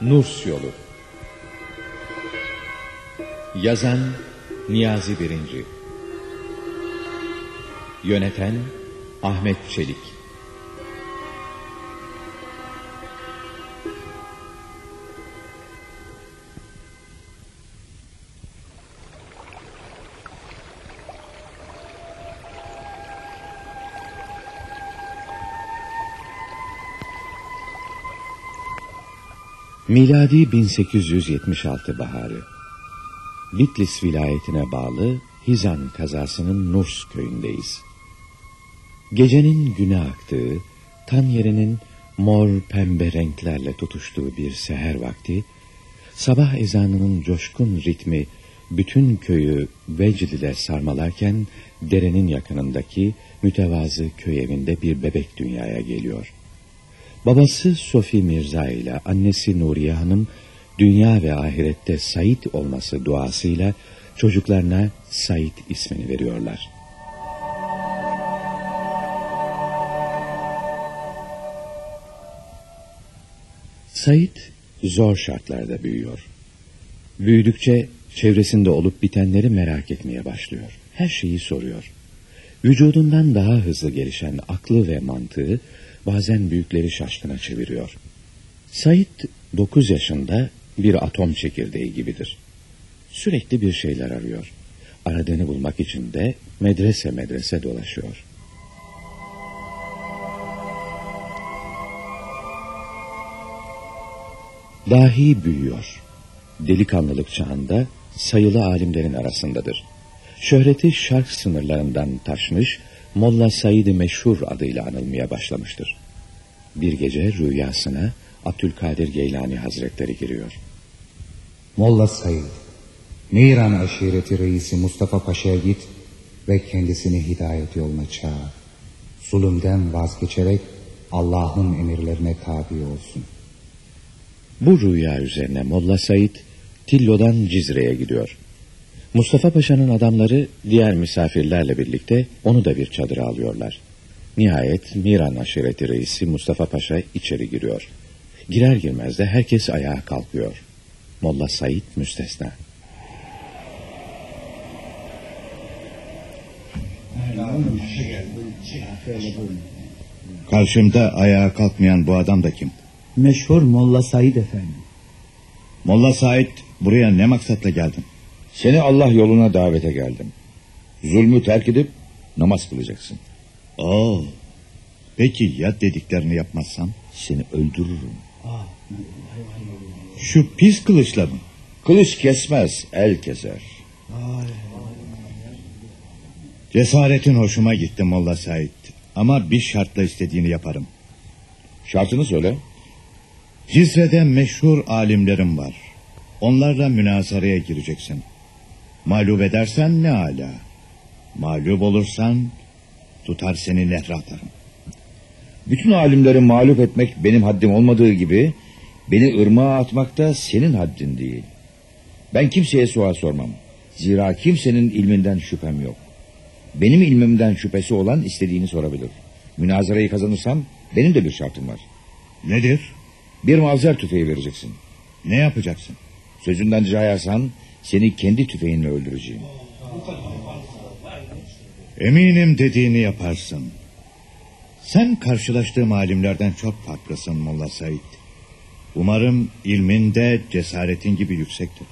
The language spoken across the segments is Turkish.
Nurs Yolu. Yazan Niyazi Birinci, yöneten Ahmet Çelik. Miladi 1876 baharı. Bitlis vilayetine bağlı Hizan kazasının Nurs köyündeyiz. Gecenin güne aktığı, tan yerinin mor pembe renklerle tutuştuğu bir seher vakti, sabah ezanının coşkun ritmi bütün köyü vecd ile sarmalarken, derenin yakınındaki mütevazı köy evinde bir bebek dünyaya geliyor. Babası Sofi Mirza ile annesi Nuriye Hanım, dünya ve ahirette Said olması duasıyla çocuklarına Said ismini veriyorlar. Said zor şartlarda büyüyor. Büyüdükçe çevresinde olup bitenleri merak etmeye başlıyor. Her şeyi soruyor. Vücudundan daha hızlı gelişen aklı ve mantığı bazen büyükleri şaşkına çeviriyor. Said 9 yaşında bir atom çekirdeği gibidir. Sürekli bir şeyler arıyor. Aradığını bulmak için de medrese dolaşıyor. Dahi büyüyor. Delikanlılık çağında sayılı alimlerin arasındadır. Şöhreti şark sınırlarından taşmış, Molla Said-i Meşhur adıyla anılmaya başlamıştır. Bir gece rüyasına Abdülkadir Geylani Hazretleri giriyor. Molla Said, Meyran aşireti reisi Mustafa Paşa'ya git ve kendisini hidayet yoluna çağır. Zulümden vazgeçerek Allah'ın emirlerine tabi olsun. Bu rüya üzerine Molla Said Tillo'dan Cizre'ye gidiyor. Mustafa Paşa'nın adamları diğer misafirlerle birlikte onu da bir çadıra alıyorlar. Nihayet Miran aşireti reisi Mustafa Paşa içeri giriyor. Girer girmez de herkes ayağa kalkıyor. Molla Said müstesna. Karşımda ayağa kalkmayan bu adam da kim? Meşhur Molla Said efendi. Molla Said, buraya ne maksatla geldin? Seni Allah yoluna davete geldim. Zulmü terk edip namaz kılacaksın. Peki ya dediklerini yapmazsam? Seni öldürürüm. Şu pis kılıçla mı? Kılıç kesmez, el keser. Cesaretin hoşuma gitti Molla Said. Ama bir şartla istediğini yaparım. Şartını söyle. Cizre'de meşhur alimlerim var. Onlarla münazaraya gireceksin. Mağlup edersen ne âlâ. Mağlup olursan tutar seni nehre atarım. Bütün alimleri mağlup etmek benim haddim olmadığı gibi, beni ırmağa atmak da senin haddin değil. Ben kimseye sual sormam. Zira kimsenin ilminden şüphem yok. Benim ilmimden şüphesi olan istediğini sorabilir. Münazarayı kazanırsam benim de bir şartım var. Nedir? Bir mavzer tüfeği vereceksin. Ne yapacaksın? Sözünden cayarsan seni kendi tüfeğinle öldüreceğim. Eminim dediğini yaparsın. Sen karşılaştığım alimlerden çok farklısın Molla Said. Umarım ilmin de cesaretin gibi yüksektir.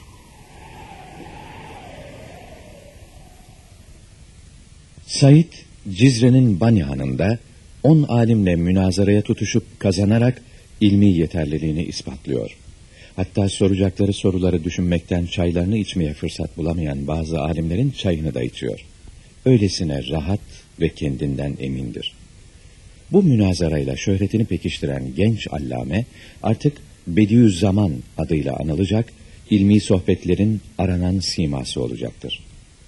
Said, Cizre'nin Banihan'ında 10 alimle münazaraya tutuşup kazanarak ilmi yeterliliğini ispatlıyor. Hatta soracakları soruları düşünmekten çaylarını içmeye fırsat bulamayan bazı alimlerin çayını da içiyor. Öylesine rahat ve kendinden emindir. Bu münazarayla şöhretini pekiştiren genç allame artık Bediüzzaman adıyla anılacak, ilmi sohbetlerin aranan siması olacaktır.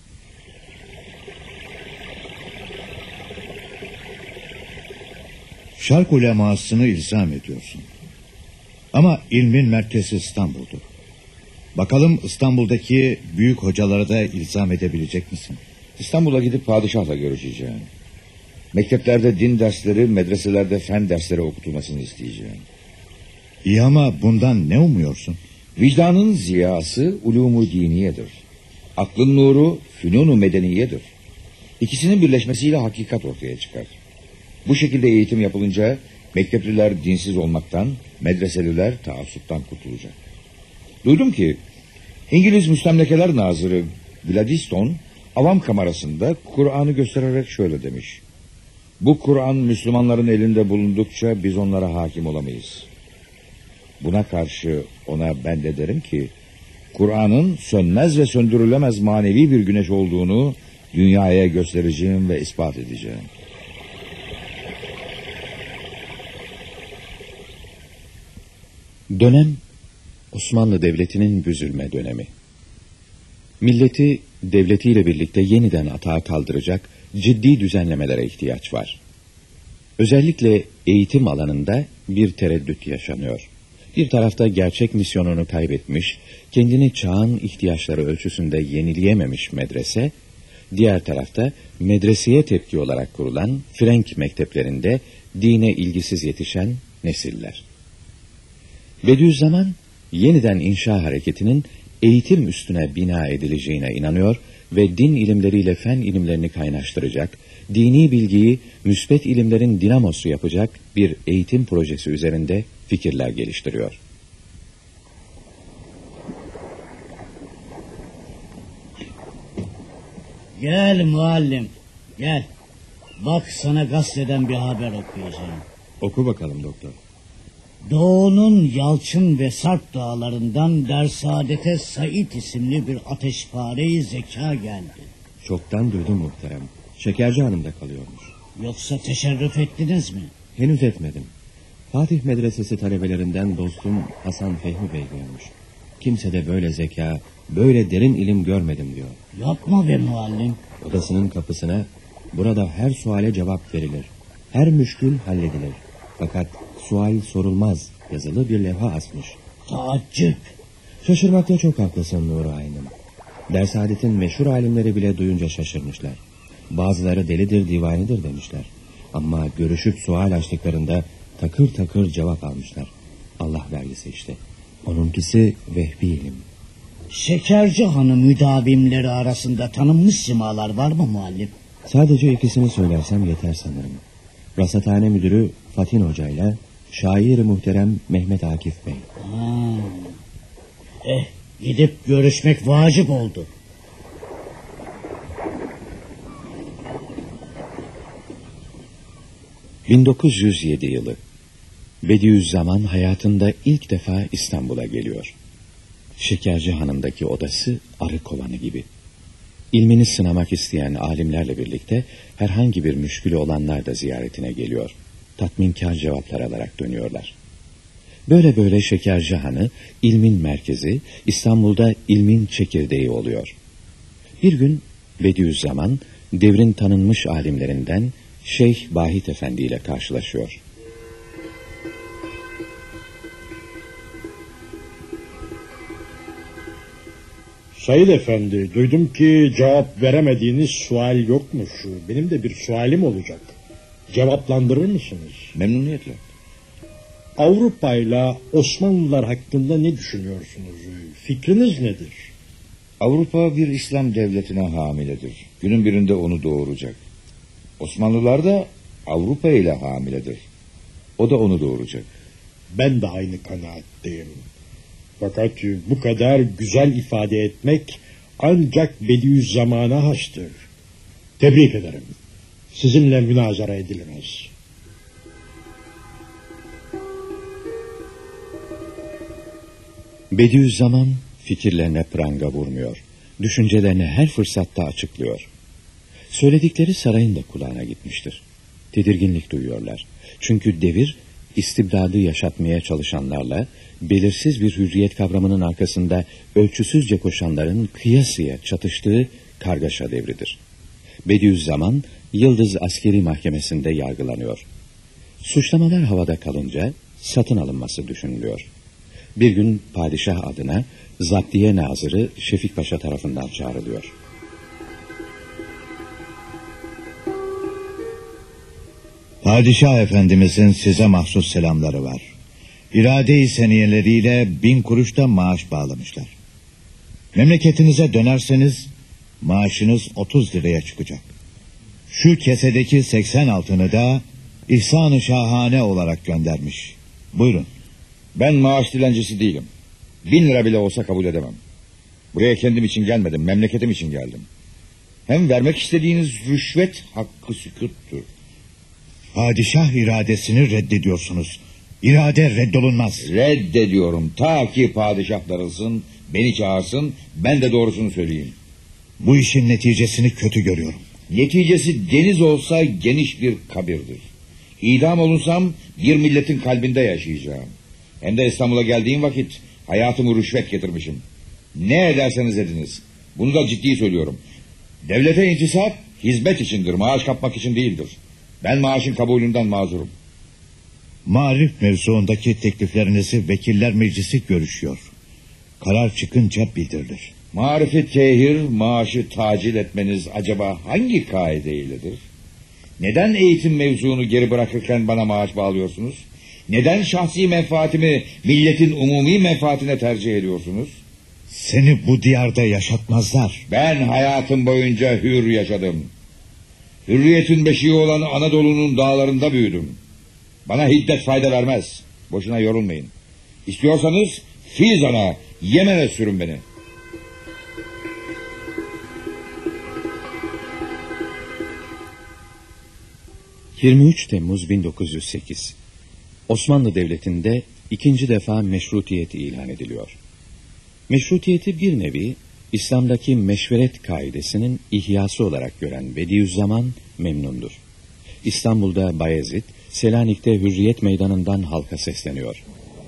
Şark ulemasını ilzam ediyorsun. Ama ilmin merkezi İstanbul'dur. Bakalım İstanbul'daki büyük hocalara da ilzam edebilecek misin? İstanbul'a gidip padişahla görüşeceğim. Mekteplerde din dersleri, medreselerde fen dersleri okutulmasını isteyeceğim. İyi ama bundan ne umuyorsun? Vicdanın ziyası ulumu diniyedir. Aklın nuru fünunu medeniyedir. İkisinin birleşmesiyle hakikat ortaya çıkar. Bu şekilde eğitim yapılınca mektepliler dinsiz olmaktan, medreseliler taassuptan kurtulacak. Duydum ki İngiliz Müstemlekeler Nazırı Gladstone avam kamerasında Kur'an'ı göstererek şöyle demiş: bu Kur'an Müslümanların elinde bulundukça biz onlara hakim olamayız. Buna karşı ona ben de derim ki Kur'an'ın sönmez ve söndürülemez manevi bir güneş olduğunu dünyaya göstereceğim ve ispat edeceğim. Dönem Osmanlı Devleti'nin büzülme dönemi. Milleti devletiyle birlikte yeniden atağa kaldıracak ciddi düzenlemelere ihtiyaç var. Özellikle eğitim alanında bir tereddüt yaşanıyor. Bir tarafta gerçek misyonunu kaybetmiş, kendini çağın ihtiyaçları ölçüsünde yenileyememiş medrese, diğer tarafta medreseye tepki olarak kurulan Frenk mekteplerinde dine ilgisiz yetişen nesiller. Bediüzzaman yeniden inşa hareketinin eğitim üstüne bina edileceğine inanıyor ve din ilimleriyle fen ilimlerini kaynaştıracak, dini bilgiyi müsbet ilimlerin dinamosu yapacak bir eğitim projesi üzerinde fikirler geliştiriyor. Gel muallim, gel. Bak sana gazeteden bir haber okuyacağım. Oku bakalım doktor. Doğu'nun Yalçın ve Sarp dağlarından Dersaadet'e Said isimli bir ateşpare-i zeka geldi. Çoktan duydum muhterem. Şekerci Hanım'da kalıyormuş. Yoksa teşerrüf ettiniz mi? Henüz etmedim. Fatih Medresesi talebelerinden dostum Hasan Fehmi Bey görmüş. Kimse de böyle zeka, böyle derin ilim görmedim diyor. Yapma be muallim. Odasının kapısına burada her suale cevap verilir. Her müşkül halledilir. Fakat sual sorulmaz yazılı bir levha asmış. Taaccüp. Şaşırmakta çok haklısın Nuri Aynım. Dersaadet'in meşhur alimleri bile duyunca şaşırmışlar. Bazıları delidir divanidir demişler. Ama görüşüp sual açtıklarında takır takır cevap almışlar. Allah vergisi işte. Onunkisi vehbi ilim. Şekerci Hanı müdavimleri arasında tanınmış simalar var mı muallim? Sadece ikisini söylersem yeter sanırım. Rasathane müdürü Fatin Hoca ile şair-i muhterem Mehmet Akif Bey. Gidip görüşmek vacip oldu. ...1907 yılı. Bediüzzaman hayatında ilk defa İstanbul'a geliyor. Şekerci Hanı'ndaki odası arı kovanı gibi. İlmini sınamak isteyen alimlerle birlikte herhangi bir müşkülü olanlar da ziyaretine geliyor. Tatminkar cevaplar alarak dönüyorlar. Böyle böyle Şekerci Hanı ilmin merkezi, İstanbul'da ilmin çekirdeği oluyor. Bir gün Bediüzzaman devrin tanınmış alimlerinden Şeyh Bahit Efendi ile karşılaşıyor. Said Efendi, duydum ki cevap veremediğiniz sual yokmuş. Benim de bir sualim olacak. Cevaplandırır mısınız? Memnuniyetle. Avrupa ile Osmanlılar hakkında ne düşünüyorsunuz? Fikriniz nedir? Avrupa bir İslam devletine hamiledir. Günün birinde onu doğuracak. Osmanlılar da Avrupa ile hamiledir. O da onu doğuracak. Ben de aynı kanaatteyim. Fakat bu kadar güzel ifade etmek ancak Bediüzzaman'a hastır. Tebrik ederim. Sizinle münazara edilemez. Bediüzzaman fikirlerine pranga vurmuyor. Düşüncelerini her fırsatta açıklıyor. Söyledikleri sarayın da kulağına gitmiştir. Tedirginlik duyuyorlar. Çünkü devir istibdadı yaşatmaya çalışanlarla belirsiz bir hürriyet kavramının arkasında ölçüsüzce koşanların kıyasıya çatıştığı kargaşa devridir. Bediüzzaman Yıldız Askeri Mahkemesi'nde yargılanıyor. Suçlamalar havada kalınca satın alınması düşünülüyor. Bir gün padişah adına Zaptiye Nazırı Şefik Paşa tarafından çağrılıyor. Padişah Efendimizin size mahsus selamları var. İrade-i seniyeleriyle 1000 kuruş da maaş bağlamışlar. Memleketinize dönerseniz maaşınız 30 liraya çıkacak. Şu kesedeki 80 altını da İhsan-ı Şahane olarak göndermiş. Buyurun. Ben maaş dilencisi değilim. 1000 lira bile olsa kabul edemem. Buraya kendim için gelmedim, memleketim için geldim. Hem vermek istediğiniz rüşvet hakkı sükûttur. Padişah iradesini reddediyorsunuz. İrade reddolunmaz. Reddediyorum. Ta ki padişah darılsın, beni çağırsın, ben de doğrusunu söyleyeyim. Bu işin neticesini kötü görüyorum. Neticesi deniz olsa geniş bir kabirdir. İdam olunsam bir milletin kalbinde yaşayacağım. Hem de İstanbul'a geldiğim vakit hayatımı rüşvet getirmişim. Ne ederseniz ediniz. Bunu da ciddi söylüyorum. Devlete intisap hizmet içindir, maaş kapmak için değildir. Ben maaşın kabulünden mazurum. Marif mevzuundaki tekliflerinizi vekiller meclisi görüşüyor. Karar çıkınca bildirilir. Marifi tehir, maaşı tacil etmeniz acaba hangi kaide iledir? Neden eğitim mevzunu geri bırakırken bana maaş bağlıyorsunuz? Neden şahsi menfaatimi milletin umumi menfaatine tercih ediyorsunuz? Seni bu diyarda yaşatmazlar. Ben hayatım boyunca hür yaşadım. Hürriyetin beşiği olan Anadolu'nun dağlarında büyüdüm. Bana hiddet fayda vermez. Boşuna yorulmayın. İstiyorsanız Fizan'a, Yemen'e sürün beni. ...23 Temmuz 1908... Osmanlı Devleti'nde ikinci defa meşrutiyet ilan ediliyor. Meşrutiyeti bir nevi İslam'daki meşveret kaidesinin ihyası olarak gören Bediüzzaman memnundur. İstanbul'da Bayezid, Selanik'te Hürriyet Meydanı'ndan halka sesleniyor.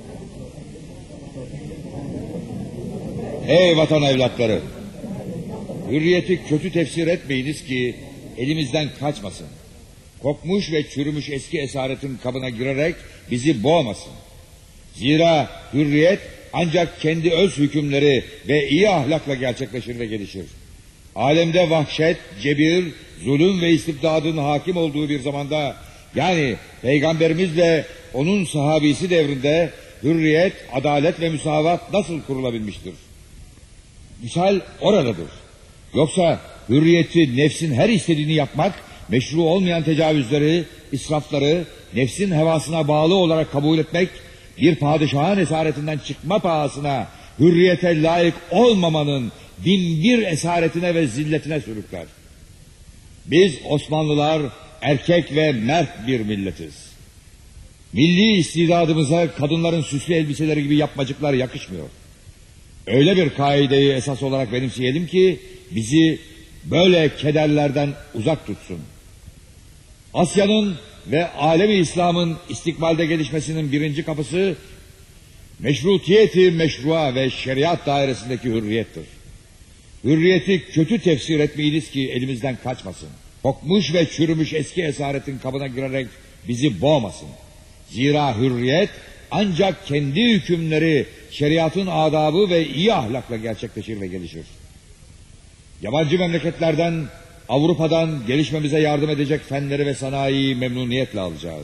Ey vatan evlatları! Hürriyeti kötü tefsir etmeyiniz ki elimizden kaçmasın. Kokmuş ve çürümüş eski esaretin kabına girerek bizi boğmasın. Zira hürriyet ancak kendi öz hükümleri ve iyi ahlakla gerçekleşir ve gelişir. Alemde vahşet, cebir, zulüm ve istibdadın hakim olduğu bir zamanda, yani Peygamberimizle onun sahabisi devrinde hürriyet, adalet ve müsavat nasıl kurulabilmiştir? Misal oradadır. Yoksa hürriyeti nefsin her istediğini yapmak, meşru olmayan tecavüzleri, israfları, nefsin hevasına bağlı olarak kabul etmek, bir padişahın esaretinden çıkma pahasına hürriyete layık olmamanın binbir esaretine ve zilletine sürükler. Biz Osmanlılar erkek ve mert bir milletiz. Milli istidadımıza kadınların süslü elbiseleri gibi yapmacıklar yakışmıyor. Öyle bir kaideyi esas olarak benimseyelim ki bizi böyle kederlerden uzak tutsun. Asya'nın ve alemi İslam'ın istikbalde gelişmesinin birinci kapısı meşrutiyeti meşrua ve şeriat dairesindeki hürriyettir. Hürriyeti kötü tefsir etmeyiniz ki elimizden kaçmasın. Kokmuş ve çürümüş eski esaretin kabına girerek bizi boğmasın. Zira hürriyet ancak kendi hükümleri, şeriatın adabı ve iyi ahlakla gerçekleşir ve gelişir. Yabancı memleketlerden, Avrupa'dan gelişmemize yardım edecek fenleri ve sanayiyi memnuniyetle alacağız.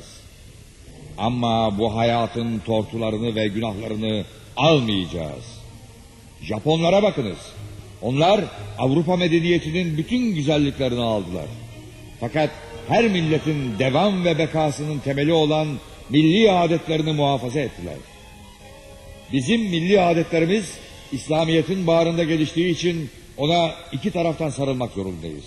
Ama bu hayatın tortularını ve günahlarını almayacağız. Japonlara bakınız. Onlar Avrupa medeniyetinin bütün güzelliklerini aldılar. Fakat her milletin devam ve bekasının temeli olan milli adetlerini muhafaza ettiler. Bizim milli adetlerimiz İslamiyet'in bağrında geliştiği için ona iki taraftan sarılmak zorundayız.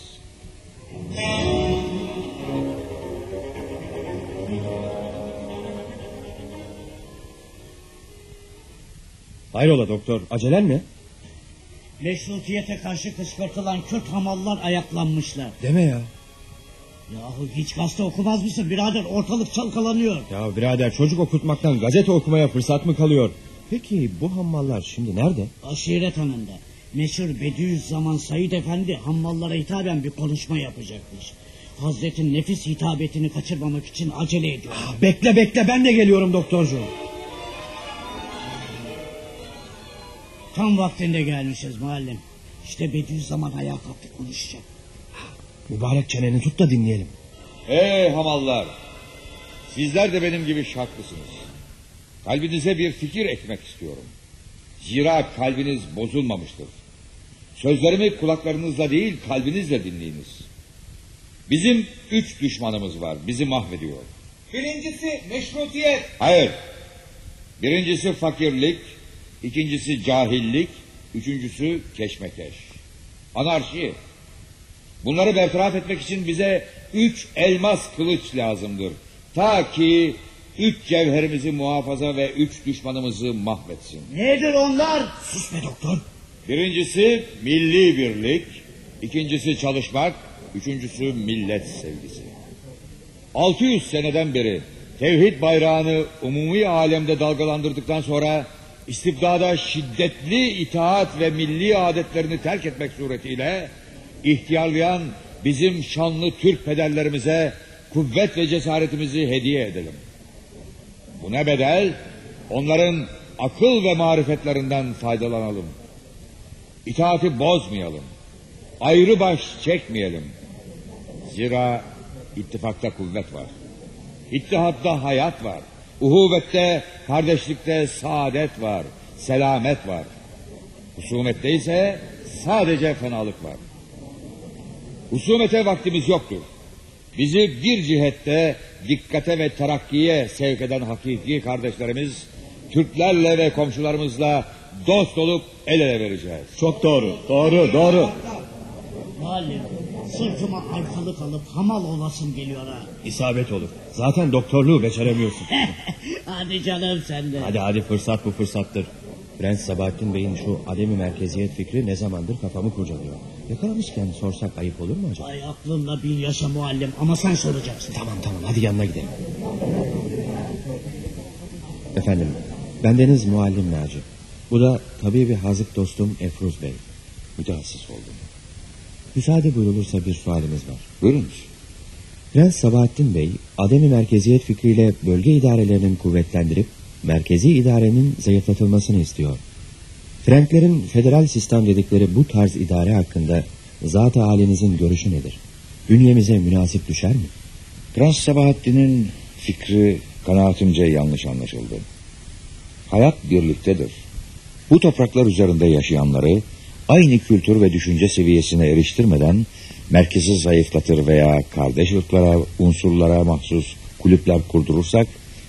Hayrola doktor, acelen ne? Meşrutiyete karşı kışkırtılan Kürt hamallar ayaklanmışlar. Deme ya. Yahu hiç gazete okumaz mısın birader, ortalık çalkalanıyor. Ya birader, çocuk okutmaktan gazete okumaya fırsat mı kalıyor? Peki bu hammallar şimdi nerede? Aşiret hanında. Meşhur Bediüzzaman Said Efendi hammallara hitaben bir konuşma yapacakmış. Hazretin nefis hitabetini kaçırmamak için acele ediyor. Bekle, ben de geliyorum doktorcuğum. Tam vaktinde gelmişiz muallim. İşte Bediüzzaman ayağa kalktı, konuşacak. Mübarek çeneni tut da dinleyelim. Ey hamallar! Sizler de benim gibi şartlısınız. kalbinize bir fikir ekmek istiyorum. Zira kalbiniz bozulmamıştır. Sözlerimi kulaklarınızla değil kalbinizle dinleyiniz. Bizim 3 düşmanımız var, bizi mahvediyor. Birincisi meşrutiyet. Hayır. Birincisi fakirlik, ikincisi cahillik, üçüncüsü keşmekeş. Anarşi. Bunları bertaraf etmek için bize 3 elmas kılıç lazımdır. Ta ki 3 cevherimizi muhafaza ve 3 düşmanımızı mahvetsin. Nedir onlar? Sus be doktor. Birincisi milli birlik, ikincisi çalışmak, üçüncüsü millet sevgisi. 600 seneden beri tevhid bayrağını umumi alemde dalgalandırdıktan sonra istibdada şiddetli itaat ve milli adetlerini terk etmek suretiyle ihtiyarlayan bizim şanlı Türk pederlerimize kuvvet ve cesaretimizi hediye edelim. Bu ne bedel? Onların akıl ve marifetlerinden faydalanalım. İtaati bozmayalım. Ayrı baş çekmeyelim. Zira ittifakta kuvvet var. İttihatta hayat var. Uhuvvette, kardeşlikte saadet var. Selamet var. Husumette ise sadece fenalık var. Husumete vaktimiz yoktur. Bizi bir cihette dikkate ve terakkiye sevk eden hakiki kardeşlerimiz, Türklerle ve komşularımızla dost olup el ele vereceğiz. Çok doğru, doğru. Muallim, sırtıma arkalık alıp hamal olasım geliyor ha. İsabet olur. Zaten doktorluğu beceremiyorsun. Hadi canım sen de. Hadi fırsat bu fırsattır. Prens Sabahattin Bey'in şu ademi merkeziyet fikri ne zamandır kafamı kurcalıyor. Yakalamışken sorsak ayıp olur mu acaba? Ay aklınla bin yaşa muallim ama sen soracaksın. Tamam hadi yanına gidelim. Efendim, bendeniz muallim Naci. Bu da tabii bir hazık dostum Efruz Bey. Mütehassıs oldum. Müsaade buyurulursa bir sualimiz var. Buyurunuz. Prens Sabahattin Bey, ademi merkeziyet fikriyle bölge idarelerinin kuvvetlendirip merkezi idarenin zayıflatılmasını istiyor. Frenklerin federal sistem dedikleri bu tarz idare hakkında zat-ı halinizin görüşü nedir? Bünyemize münasip düşer mi? Prens Sabahattin'in fikri kanaatimce yanlış anlaşıldı. Hayat birliktedir. Bu topraklar üzerinde yaşayanları aynı kültür ve düşünce seviyesine eriştirmeden merkezi zayıflatır veya kardeş ırklara, unsurlara mahsus kulüpler kurdurursak,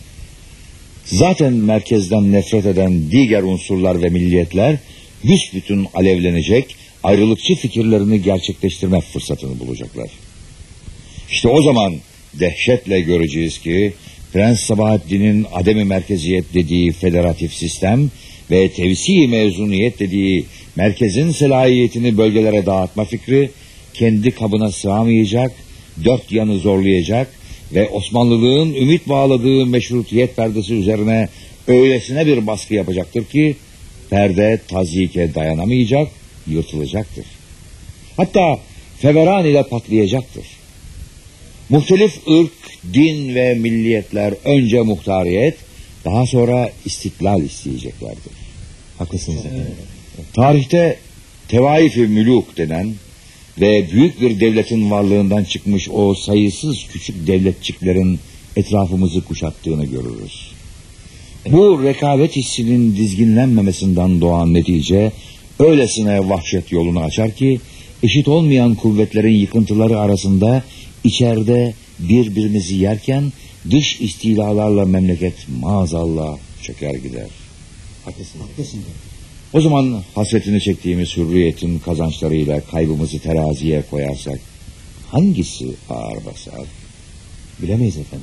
zaten merkezden nefret eden diğer unsurlar ve milliyetler büsbütün alevlenecek, ayrılıkçı fikirlerini gerçekleştirme fırsatını bulacaklar. İşte o zaman dehşetle göreceğiz ki Prens Sabahattin'in ademi merkeziyet dediği federatif sistem ve tevsi mezuniyet dediği merkezin selahiyetini bölgelere dağıtma fikri kendi kabına sığamayacak, dört yanı zorlayacak ve Osmanlılığın ümit bağladığı meşrutiyet perdesi üzerine öylesine bir baskı yapacaktır ki perde tazyike dayanamayacak, yırtılacaktır. Hatta feveran ile patlayacaktır. Muhtelif ırk, din ve milliyetler önce muhtariyet, daha sonra istiklal isteyeceklerdir. Haklısınız efendim. Tarihte tevaif-i müluk denen ve büyük bir devletin varlığından çıkmış o sayısız küçük devletçiklerin etrafımızı kuşattığını görürüz. Bu rekabet hissinin dizginlenmemesinden doğan netice öylesine vahşet yolunu açar ki eşit olmayan kuvvetlerin yıkıntıları arasında içeride birbirimizi yerken dış istilalarla memleket maazallah çöker gider. Haklısın. O zaman hasretini çektiğimiz hürriyetin kazançlarıyla kaybımızı teraziye koyarsak hangisi ağır basar? Bilemeyiz efendim.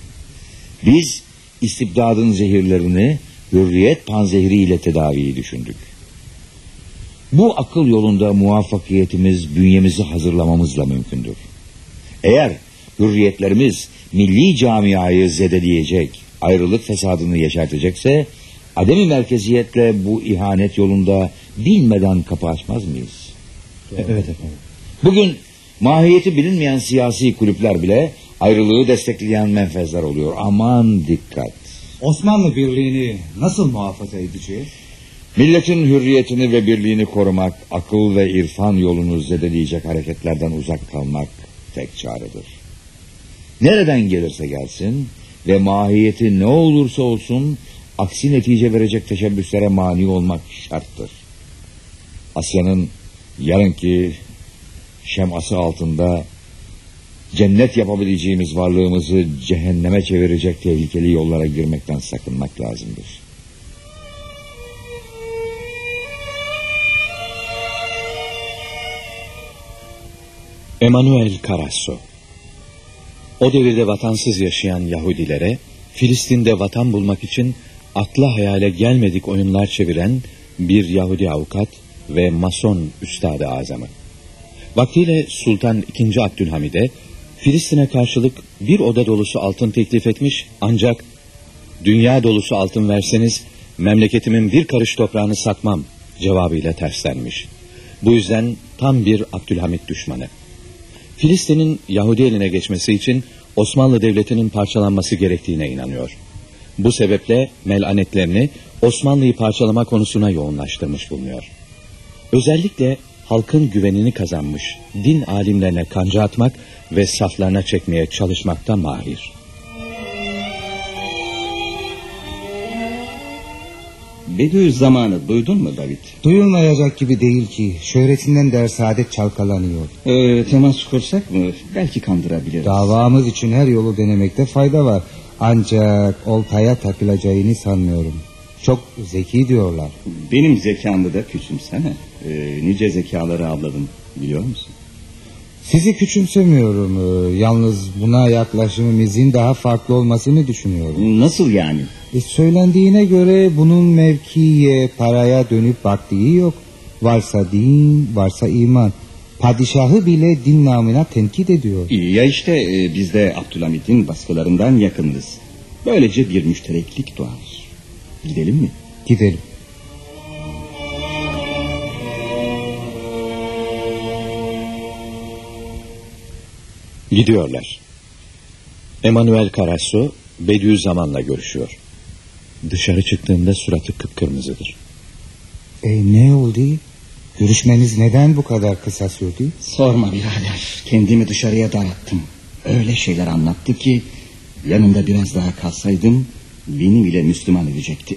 Biz istibdadın zehirlerini hürriyet panzehriyle tedaviyi düşündük. Bu akıl yolunda muvaffakiyetimiz bünyemizi hazırlamamızla mümkündür. Eğer hürriyetlerimiz milli camiayı zedeleyecek, ayrılık fesadını yeşertecekse ademi merkeziyetle bu ihanet yolunda bilmeden kapı açmaz mıyız? Evet efendim. Bugün mahiyeti bilinmeyen siyasi kulüpler bile ayrılığı destekleyen menfezler oluyor. Aman dikkat. Osmanlı Birliği'ni nasıl muhafaza edeceğiz? Milletin hürriyetini ve birliğini korumak, akıl ve irfan yolunu zedeleyecek hareketlerden uzak kalmak tek çaredir. Nereden gelirse gelsin ve mahiyeti ne olursa olsun aksi netice verecek teşebbüslere mani olmak şarttır. Asya'nın yarınki şeması altında cennet yapabileceğimiz varlığımızı cehenneme çevirecek tehlikeli yollara girmekten sakınmak lazımdır. Emanuel Carasso. O devirde vatansız yaşayan Yahudilere Filistin'de vatan bulmak için akla hayale gelmedik oyunlar çeviren bir Yahudi avukat ve Mason üstad-ı azamı. Vaktiyle Sultan II. Abdülhamid'e Filistin'e karşılık bir oda dolusu altın teklif etmiş, ancak dünya dolusu altın verseniz memleketimin bir karış toprağını satmam cevabıyla terslenmiş. Bu yüzden tam bir Abdülhamid düşmanı. Filistin'in Yahudi eline geçmesi için Osmanlı Devleti'nin parçalanması gerektiğine inanıyor. Bu sebeple melanetlerini Osmanlı'yı parçalama konusuna yoğunlaştırmış bulunuyor. Özellikle halkın güvenini kazanmış din alimlerine kanca atmak ve saflarına çekmeye çalışmakta mahir. Bediüzzaman'ı duydun mu David? Duyulmayacak gibi değil ki. Şöhretinden dersaadet çalkalanıyor. Temas kursak mı? Belki kandırabiliriz. Davamız için her yolu denemekte fayda var. Ancak oltaya takılacağını sanmıyorum. Çok zeki diyorlar. Benim zekamı da küçümsene. Nice zekaları avladım, biliyor musun? Sizi küçümsemiyorum. Yalnız buna yaklaşımımızın daha farklı olmasını düşünüyorum. Nasıl yani? Söylendiğine göre bunun mevkiye, paraya dönüp baktığı yok. Varsa din, varsa iman. Padişahı bile din namına tenkit ediyor. Ya işte biz de Abdülhamid'in baskılarından yakınız. Böylece bir müştereklik doğar. Gidelim mi? Gidelim. Gidiyorlar. Emanuel Carasso Bediüzzaman'la görüşüyor. Dışarı çıktığında suratı kıpkırmızıdır. Ne oldu? Görüşmeniz neden bu kadar kısa sürdü? Sorma birader. Kendimi dışarıya dağıttım. Öyle şeyler anlattı ki yanında biraz daha kalsaydım beni bile Müslüman edecekti.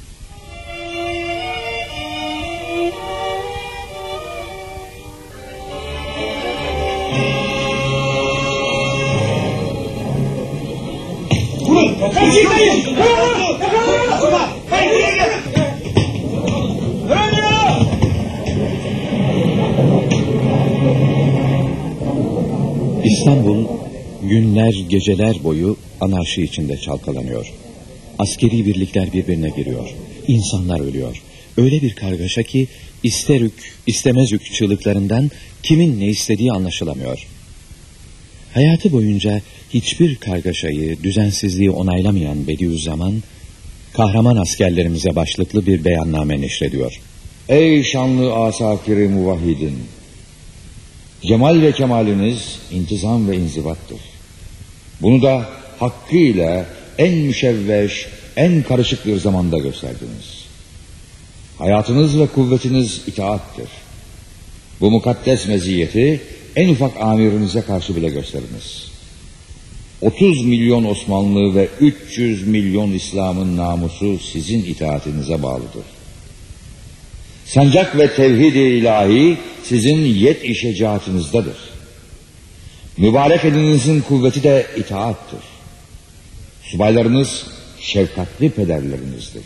İstanbul günler geceler boyu anarşi içinde çalkalanıyor. Askeri birlikler birbirine giriyor. İnsanlar ölüyor. Öyle bir kargaşa ki ister ük istemez ük çığlıklarından kimin ne istediği anlaşılamıyor. Hayatı boyunca hiçbir kargaşayı, düzensizliği onaylamayan Bediüzzaman, kahraman askerlerimize başlıklı bir beyanname neşrediyor. Ey şanlı asakiri muvahhidin! Cemal ve kemaliniz intizam ve inzibattır. Bunu da hakkıyla en müşevveş, en karışık bir zamanda gösterdiniz. Hayatınız ve kuvvetiniz itaattir. Bu mukaddes meziyeti en ufak amirinize karşı bile gösteriniz. 30 milyon Osmanlı ve 300 milyon İslam'ın namusu sizin itaatinize bağlıdır. Sancak ve tevhid-i ilahi sizin yet-i şecaatınızdadır. Mübarek elinizin kuvveti de itaattır. Subaylarınız şefkatli pederlerinizdir.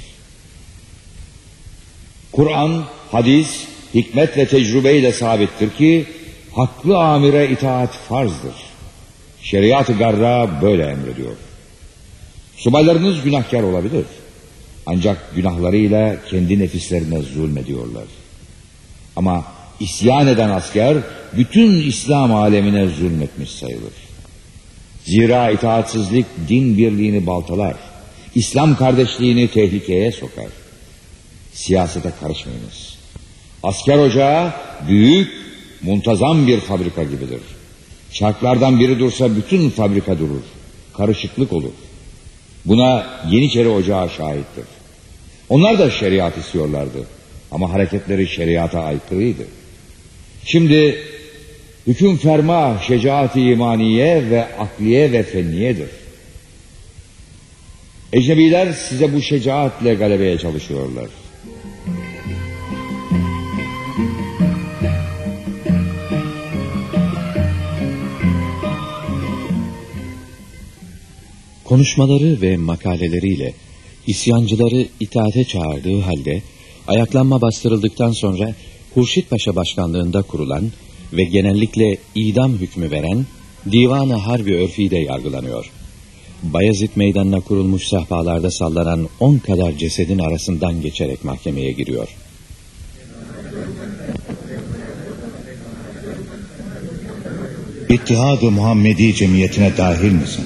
Kur'an, hadis, hikmet ve tecrübeyle sabittir ki haklı amire itaat farzdır. Şeriat-ı garra böyle emrediyor. Subaylarınız günahkar olabilir. Ancak günahlarıyla kendi nefislerine zulmediyorlar. Ama isyan eden asker bütün İslam alemine zulmetmiş sayılır. Zira itaatsizlik din birliğini baltalar, İslam kardeşliğini tehlikeye sokar. Siyasete karışmayınız. Asker ocağı büyük, muntazam bir fabrika gibidir. Çarklardan biri dursa bütün fabrika durur. Karışıklık olur. Buna Yeniçeri Ocağı şahittir. Onlar da şeriat istiyorlardı. Ama hareketleri şeriata aykırıydı. Şimdi hüküm ferma şecaat-i imaniye ve akliye ve fenniyedir. Ecnebiler size bu şecaatle galebeye çalışıyorlar. Konuşmaları ve makaleleriyle isyancıları itaate çağırdığı halde ayaklanma bastırıldıktan sonra Hurşit Paşa başkanlığında kurulan ve genellikle idam hükmü veren Divan-ı Harbi Örfi'de yargılanıyor. Bayezid Meydanı'na kurulmuş sehpalarda sallanan 10 kadar cesedin arasından geçerek mahkemeye giriyor. İttihad-ı Muhammedi cemiyetine dahil misin?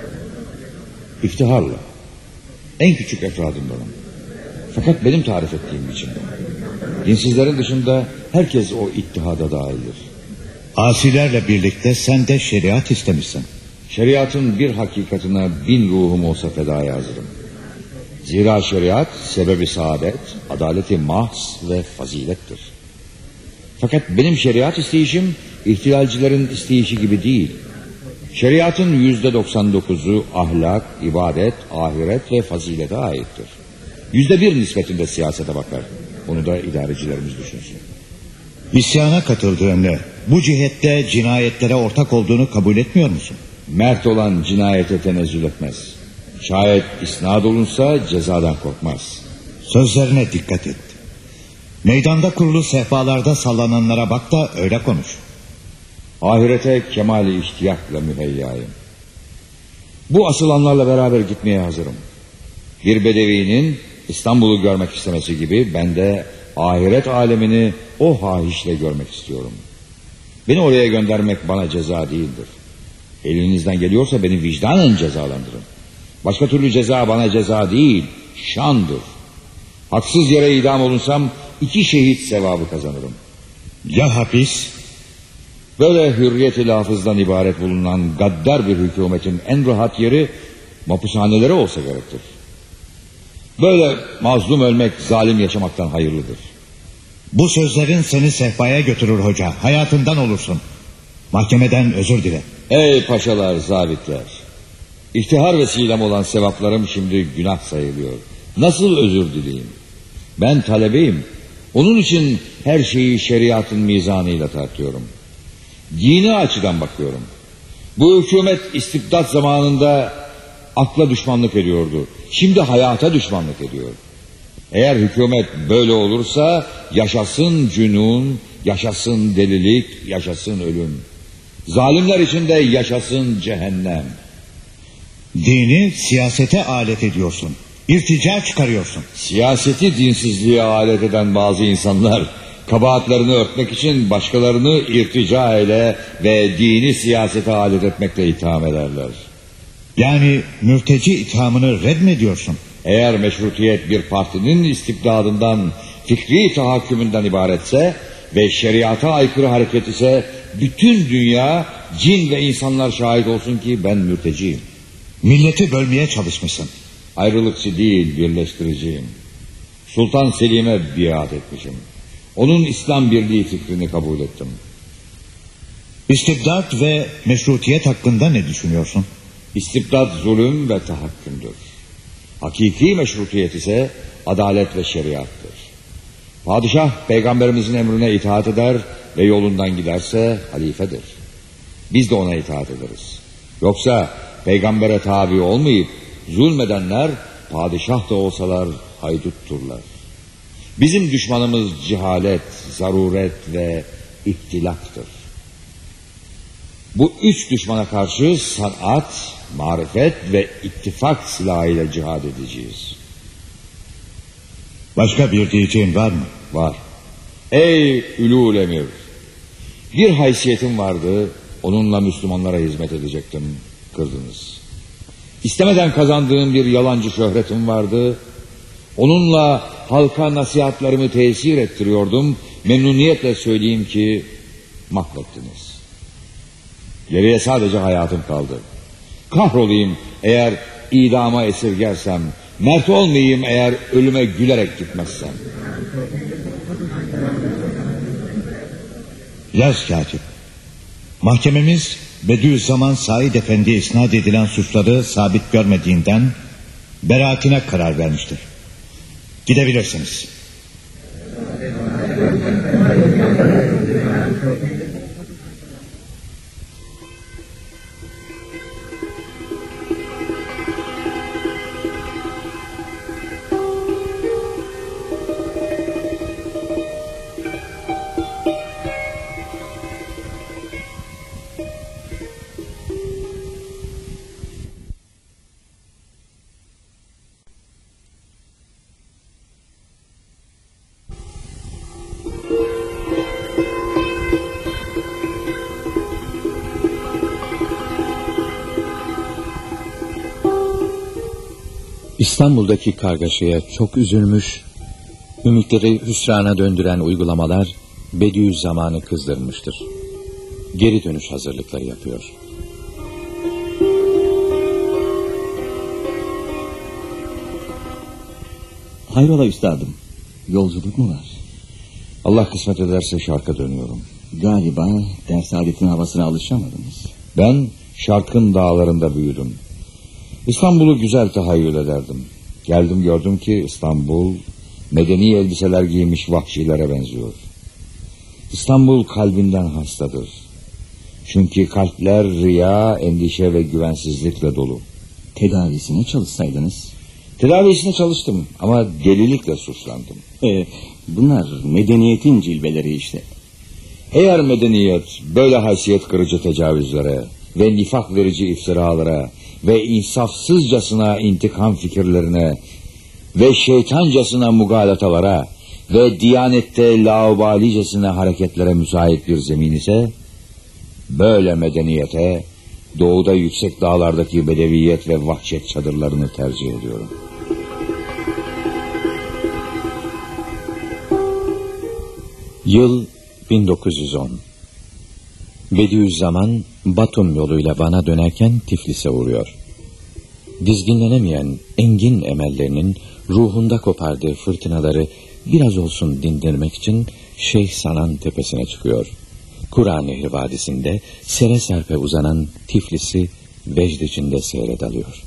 İftiharla. En küçük efradındanım. Fakat benim tarif ettiğim biçimde. Dinsizlerin dışında herkes o ittihada dahildir. Asilerle birlikte sen de şeriat istemişsin. Şeriatın bir hakikatine 1000 ruhum olsa fedaya hazırım. Zira şeriat sebebi saadet, adaleti mahs ve fazilettir. Fakat benim şeriat isteyişim ihtilalcilerin isteyişi gibi değil. Şeriatın %99'u ahlak, ibadet, ahiret ve fazilete aittir. %1 nispetinde siyasete bakar. Bunu da idarecilerimiz düşünsün. İsyana katıldığını, bu cihette cinayetlere ortak olduğunu kabul etmiyor musun? Mert olan cinayete tenezzül etmez. Şayet isnat olunsa cezadan korkmaz. Sözlerine dikkat et. Meydanda kurulu sehpalarda sallananlara bak da öyle konuş. Ahirete kemali ihtiyatla müheyyayım. Bu asılanlarla beraber gitmeye hazırım. Bir bedevinin İstanbul'u görmek istemesi gibi ben de ahiret alemini o hahişle görmek istiyorum. Beni oraya göndermek bana ceza değildir. Elinizden geliyorsa beni vicdanen cezalandırın. Başka türlü ceza bana ceza değil, şandır. Haksız yere idam olunsam 2 şehit sevabı kazanırım. Ya hapis? Böyle hürriyet-i lafızdan ibaret bulunan gaddar bir hükümetin en rahat yeri mahpushaneleri olsa gerektir. Böyle mazlum ölmek zalim yaşamaktan hayırlıdır. Bu sözlerin seni sehpaya götürür hoca. Hayatından olursun. Mahkemeden özür dile. Ey paşalar, zabitler. İhtihar vesilem olan sevaplarım şimdi günah sayılıyor. Nasıl özür dileyim? Ben talebeyim. Onun için her şeyi şeriatın mizanıyla tartıyorum. Dini açıdan bakıyorum. Bu hükümet istibdat zamanında akla düşmanlık ediyordu. Şimdi hayata düşmanlık ediyor. Eğer hükümet böyle olursa yaşasın cünun, yaşasın delilik, yaşasın ölüm. Zalimler için de yaşasın cehennem. Dini siyasete alet ediyorsun. İrtica çıkarıyorsun. Siyaseti dinsizliğe alet eden bazı insanlar kabahatlerini örtmek için başkalarını irtica ile ve dini siyasete alet etmekle itham ederler. Yani mürteci ithamını reddediyorsun. Eğer meşrutiyet bir partinin istibdadından, fikri tahakkümünden ibaretse ve şeriata aykırı hareket ise bütün dünya, cin ve insanlar şahit olsun ki ben mürteciyim. Milleti bölmeye çalışmışsın. Ayrılıkçı değil, birleştiriciyim. Sultan Selim'e biat etmişim. Onun İslam birliği fikrini kabul ettim. İstibdat ve meşrutiyet hakkında ne düşünüyorsun? İstibdat zulüm ve tahakkümdür. Hakiki meşrutiyet ise adalet ve şeriattır. Padişah peygamberimizin emrine itaat eder ve yolundan giderse halifedir. Biz de ona itaat ederiz. Yoksa peygambere tabi olmayıp zulmedenler padişah da olsalar haydutturlar. Bizim düşmanımız cehalet, zaruret ve ihtilaftır. Bu 3 düşmana karşı sanat, marifet ve ittifak silahıyla cihad edeceğiz. Başka bir diyeceğin var mı? Var. Ey Ülûl Emir! Bir haysiyetim vardı, onunla Müslümanlara hizmet edecektim, kırdınız. İstemeden kazandığım bir yalancı şöhretim vardı, onunla halka nasihatlerimi tesir ettiriyordum, memnuniyetle söyleyeyim ki mahvettiniz. Geriye sadece hayatım kaldı. Kahrolayım eğer idama esirgersem, mert olmayayım eğer ölüme gülerek gitmezsem. Yaz katip. Mahkememiz Bediüzzaman Said Efendi'ye isnat edilen suçları sabit görmediğinden beraatine karar vermiştir. Gidebilirsiniz. İstanbul'daki kargaşaya çok üzülmüş, ümitleri hüsrana döndüren uygulamalar Bediüzzaman'ı kızdırmıştır. Geri dönüş hazırlıkları yapıyor. Hayrola üstadım, yolculuk mu var? Allah kısmet ederse Şark'a dönüyorum. Galiba ders adetin havasına alışamadınız. Ben Şark'ın dağlarında büyüdüm. İstanbul'u güzel tahayyül ederdim. Geldim gördüm ki İstanbul medeni elbiseler giymiş vahşilere benziyor. İstanbul kalbinden hastadır. Çünkü kalpler riya, endişe ve güvensizlikle dolu. Tedavisine çalışsaydınız. Tedavisine çalıştım ama delilikle suçlandım. Bunlar medeniyetin cilveleri işte. Eğer medeniyet böyle haysiyet kırıcı tecavüzlere ve nifak verici iftiralara ve insafsızcasına intikam fikirlerine ve şeytancasına mugalatalara ve diyanette laubalicesine hareketlere müsait bir zemin ise, böyle medeniyete doğuda yüksek dağlardaki bedeviyet ve vahşet çadırlarını tercih ediyorum. Yıl 1910. Bediüzzaman Batum yoluyla Van'a dönerken Tiflis'e uğruyor. Dizginlenemeyen engin emellerinin ruhunda kopardığı fırtınaları biraz olsun dindirmek için Şeyh Sanan tepesine çıkıyor. Kura Nehri vadisinde sere serpe uzanan Tiflis'i vecd içinde seyredalıyor.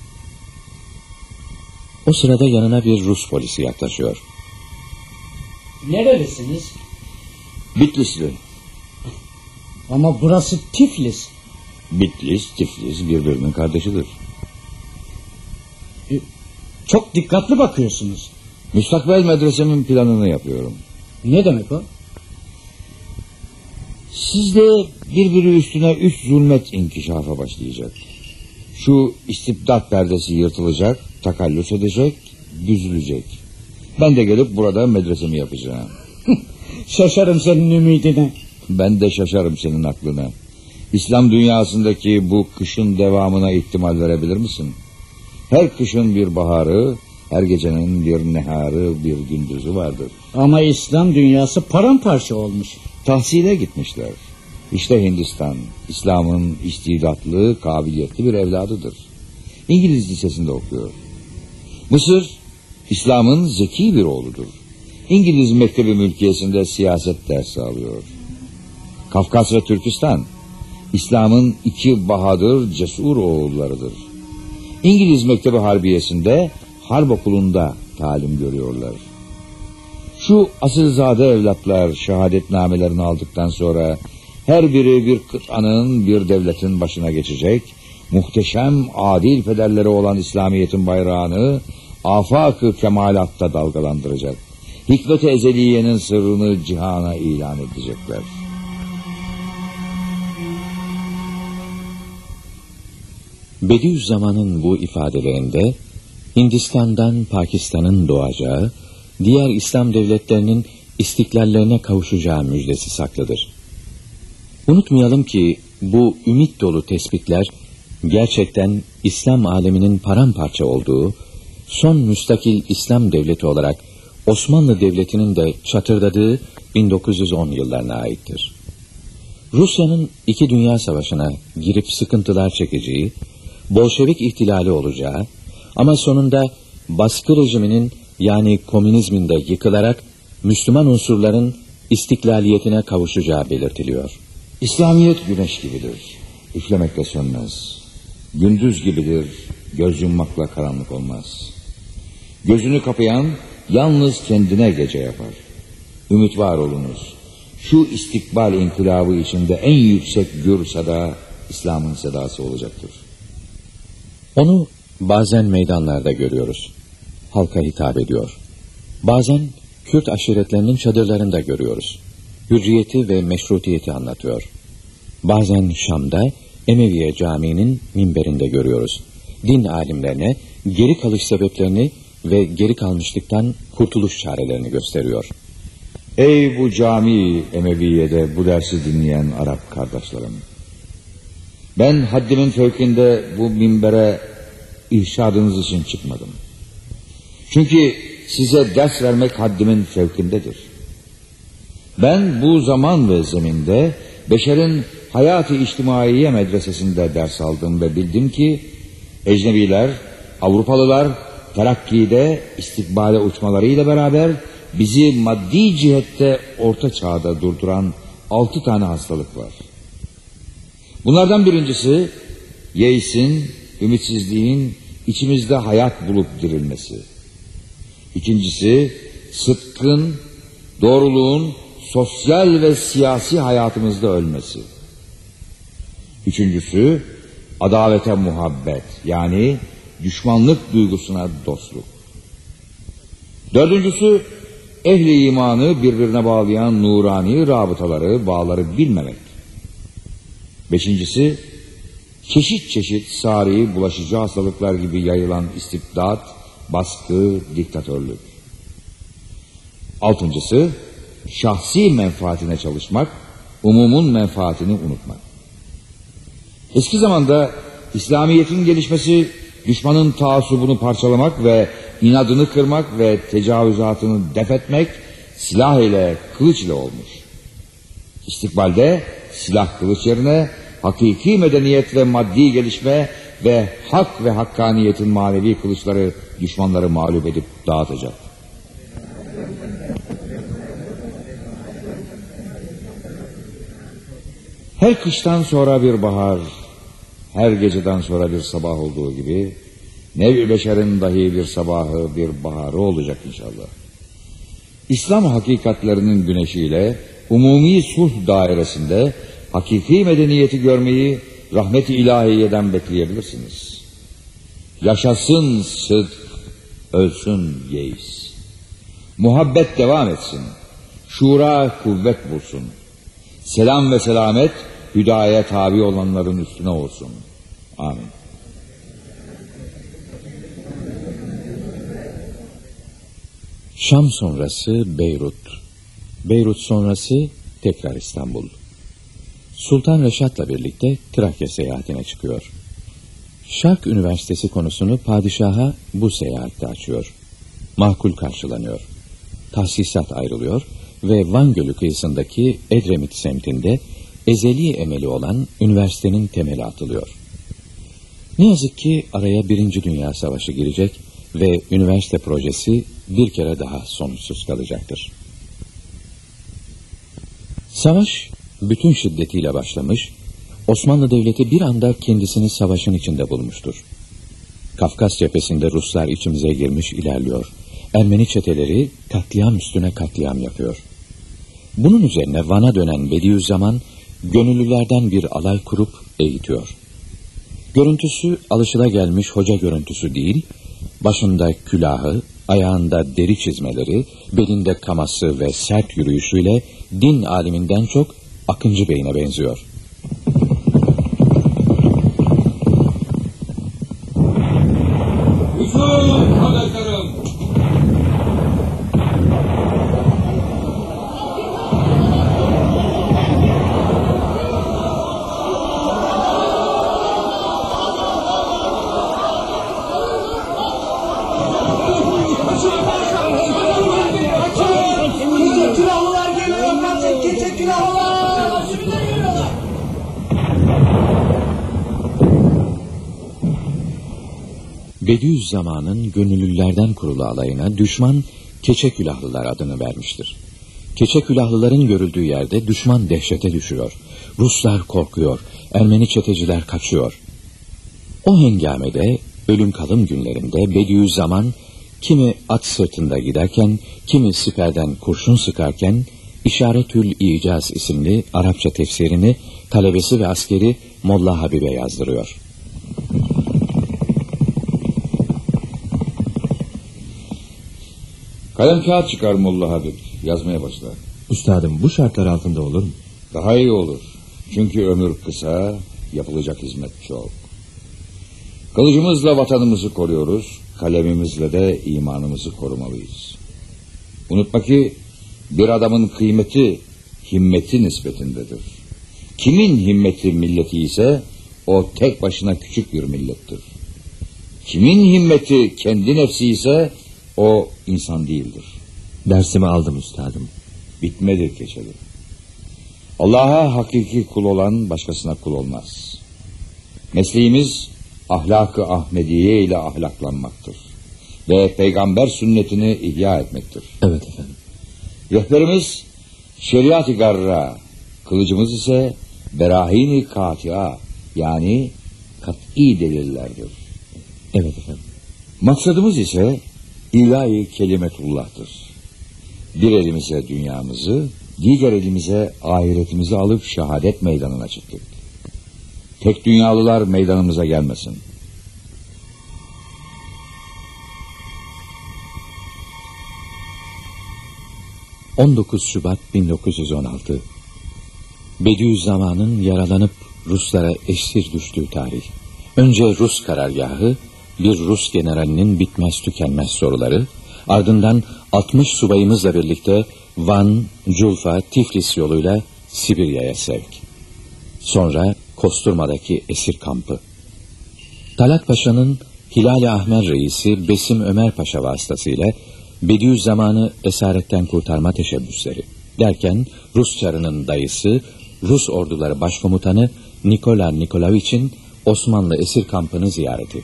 O sırada yanına bir Rus polisi yaklaşıyor. Nerelisiniz? Bitlisli. Ama burası Tiflis. Bitlis, Tiflis birbirinin kardeşidir. Çok dikkatli bakıyorsunuz. Müstakbel medresemin planını yapıyorum. Ne demek o? Sizde birbiri üstüne 3 zulmet inkişafa başlayacak. Şu istibdat perdesi yırtılacak, takallüs edecek, büzülecek. Ben de gelip burada medresemi yapacağım. Şaşarım senin ümidine. Ben de şaşarım senin aklına. İslam dünyasındaki bu kışın devamına ihtimal verebilir misin? Her kışın bir baharı, her gecenin bir neharı, bir gündüzü vardır. Ama İslam dünyası paramparça olmuş. Tahsile gitmişler. İşte Hindistan, İslam'ın istidatlı, kabiliyetli bir evladıdır. İngiliz lisesinde okuyor. Mısır, İslam'ın zeki bir oğludur. İngiliz mektebi mülkiyesinde siyaset dersi alıyor. Kafkas ve Türkistan, İslam'ın 2 bahadır, cesur oğullarıdır. İngiliz mektebi harbiyesinde, harp okulunda talim görüyorlar. Şu asilzade evlatlar şehadetnamelerini aldıktan sonra her biri bir kıtanın, bir devletin başına geçecek, muhteşem adil pederleri olan İslamiyet'in bayrağını afak-ı kemalatta dalgalandıracak. Hikmet-i ezeliyenin sırrını cihana ilan edecekler. Bediüzzaman'ın bu ifadelerinde Hindistan'dan Pakistan'ın doğacağı, diğer İslam devletlerinin istiklallerine kavuşacağı müjdesi saklıdır. Unutmayalım ki bu ümit dolu tespitler gerçekten İslam aleminin paramparça olduğu, son müstakil İslam devleti olarak Osmanlı Devleti'nin de çatırdadığı 1910 yıllarına aittir. Rusya'nın 2 Dünya Savaşı'na girip sıkıntılar çekeceği, Bolşevik ihtilali olacağı ama sonunda baskı rejiminin yani komünizmin de yıkılarak Müslüman unsurların istiklaliyetine kavuşacağı belirtiliyor. İslamiyet güneş gibidir, üflemekle sönmez. Gündüz gibidir, göz yummakla karanlık olmaz. Gözünü kapayan yalnız kendine gece yapar. Ümit var olunuz. Şu istikbal inkılabı içinde en yüksek gür sada İslam'ın sedası olacaktır. Onu bazen meydanlarda görüyoruz. Halka hitap ediyor. Bazen Kürt aşiretlerinin çadırlarında görüyoruz. Hürriyeti ve meşrutiyeti anlatıyor. Bazen Şam'da Emeviye Camii'nin minberinde görüyoruz. Din alimlerine geri kalış sebeplerini ve geri kalmışlıktan kurtuluş çarelerini gösteriyor. Ey bu cami Emeviye'de bu dersi dinleyen Arap kardeşlerim! Ben haddimin fevkinde bu minbere irşadınız için çıkmadım. Çünkü size ders vermek haddimin fevkindedir. Ben bu zaman ve zeminde beşerin hayat-ı içtimaiye medresesinde ders aldım ve bildim ki ecnebiler, Avrupalılar terakkide, istikbale uçmalarıyla beraber bizi maddi cihette orta çağda durduran 6 tane hastalık var. Bunlardan birincisi yeisin, ümitsizliğin içimizde hayat bulup dirilmesi. İkincisi sıdkın, doğruluğun sosyal ve siyasi hayatımızda ölmesi. Üçüncüsü adavete muhabbet, yani düşmanlık duygusuna dostluk. Dördüncüsü ehli imanı birbirine bağlayan nurani rabıtaları, bağları bilmemek. Beşincisi çeşit çeşit sari bulaşıcı hastalıklar gibi yayılan istibdat, baskı, diktatörlük. Altıncısı şahsi menfaatine çalışmak, umumun menfaatini unutmak. Eski zamanda İslamiyet'in gelişmesi düşmanın taassubunu parçalamak ve inadını kırmak ve tecavüzatını def etmek silah ile, kılıç ile olmuş. İstikbalde silah kılıç yerine hakiki medeniyet ve maddi gelişme ve hak ve hakkaniyetin manevi kılıçları düşmanları mağlup edip dağıtacak. Her kıştan sonra bir bahar, her geceden sonra bir sabah olduğu gibi nev-i beşerin dahi bir sabahı, bir baharı olacak inşallah. İslam hakikatlerinin güneşiyle umumi sulh dairesinde hakiki medeniyeti görmeyi rahmet-i ilahiyeden bekleyebilirsiniz. Yaşasın sıdk, ölsün yeis. Muhabbet devam etsin, şura kuvvet bulsun. Selam ve selamet hüdaya tabi olanların üstüne olsun. Amin. Şam sonrası Beyrut. Beyrut sonrası tekrar İstanbul. Sultan Reşat'la birlikte Trakya seyahatine çıkıyor. Şark Üniversitesi konusunu padişaha bu seyahatte açıyor. Makul karşılanıyor. Tahsisat ayrılıyor ve Van Gölü kıyısındaki Edremit semtinde ezeli emeli olan üniversitenin temeli atılıyor. Ne yazık ki araya 1. Dünya Savaşı girecek ve üniversite projesi bir kere daha sonuçsuz kalacaktır. Savaş bütün şiddetiyle başlamış, Osmanlı Devleti bir anda kendisini savaşın içinde bulmuştur. Kafkas cephesinde Ruslar içimize girmiş ilerliyor. Ermeni çeteleri katliam üstüne katliam yapıyor. Bunun üzerine Van'a dönen Bediüzzaman gönüllülerden bir alay kurup eğitiyor. Görüntüsü alışılagelmiş hoca görüntüsü değil, başında külahı, ayağında deri çizmeleri, belinde kaması ve sert yürüyüşüyle din aliminden çok Akıncı Bey'ine benziyor. Hüsnü kardeşlerim! Bediüzzaman'ın gönüllülerden kurulu alayına düşman Keçe Külahlılar adını vermiştir. Keçe Külahlıların görüldüğü yerde düşman dehşete düşüyor. Ruslar korkuyor, Ermeni çeteciler kaçıyor. O hengamede ölüm kalım günlerinde Bediüzzaman kimi at sırtında giderken, kimi siperden kurşun sıkarken İşaretül İcaz isimli Arapça tefsirini talebesi ve askeri Molla Habib'e yazdırıyor. Kalem kağıt çıkar Molla Habib, yazmaya başla. Üstadım, bu şartlar altında olur mu? Daha iyi olur. Çünkü ömür kısa, yapılacak hizmet çok. Kılıcımızla vatanımızı koruyoruz, kalemimizle de imanımızı korumalıyız. Unutma ki bir adamın kıymeti himmeti nispetindedir. Kimin himmeti milleti ise o tek başına küçük bir millettir. Kimin himmeti kendi nefsi ise o insan değildir. Dersimi aldım üstadım. Bitmedi keçeli. Allah'a hakiki kul olan başkasına kul olmaz. Mesleğimiz ahlak-ı Ahmediye ile ahlaklanmaktır. Ve peygamber sünnetini ihya etmektir. Evet efendim. Rehberimiz şeriat-ı garra, kılıcımız ise berahini katia, yani kat'i delillerdir. Evet efendim. Maksadımız ise ilahi kelimetullah'tır. Bir elimize dünyamızı, diğer elimize ahiretimizi alıp şehadet meydanına çıktık. Tek dünyalılar meydanımıza gelmesin. ...19 Şubat 1916... Bediüzzaman'ın yaralanıp Ruslara esir düştüğü tarih. Önce Rus karargahı, bir Rus generalinin bitmez tükenmez soruları, ardından 60 subayımızla birlikte Van, Culfa, Tiflis yoluyla Sibirya'ya sevk. Sonra Kosturma'daki esir kampı. Talat Paşa'nın Hilal-i Ahmer reisi Besim Ömer Paşa vasıtasıyla Bediüzzaman'ı esaretten kurtarma teşebbüsleri derken Rus çarının dayısı, Rus orduları başkomutanı Nikola Nikolaviç'in Osmanlı esir kampını ziyareti.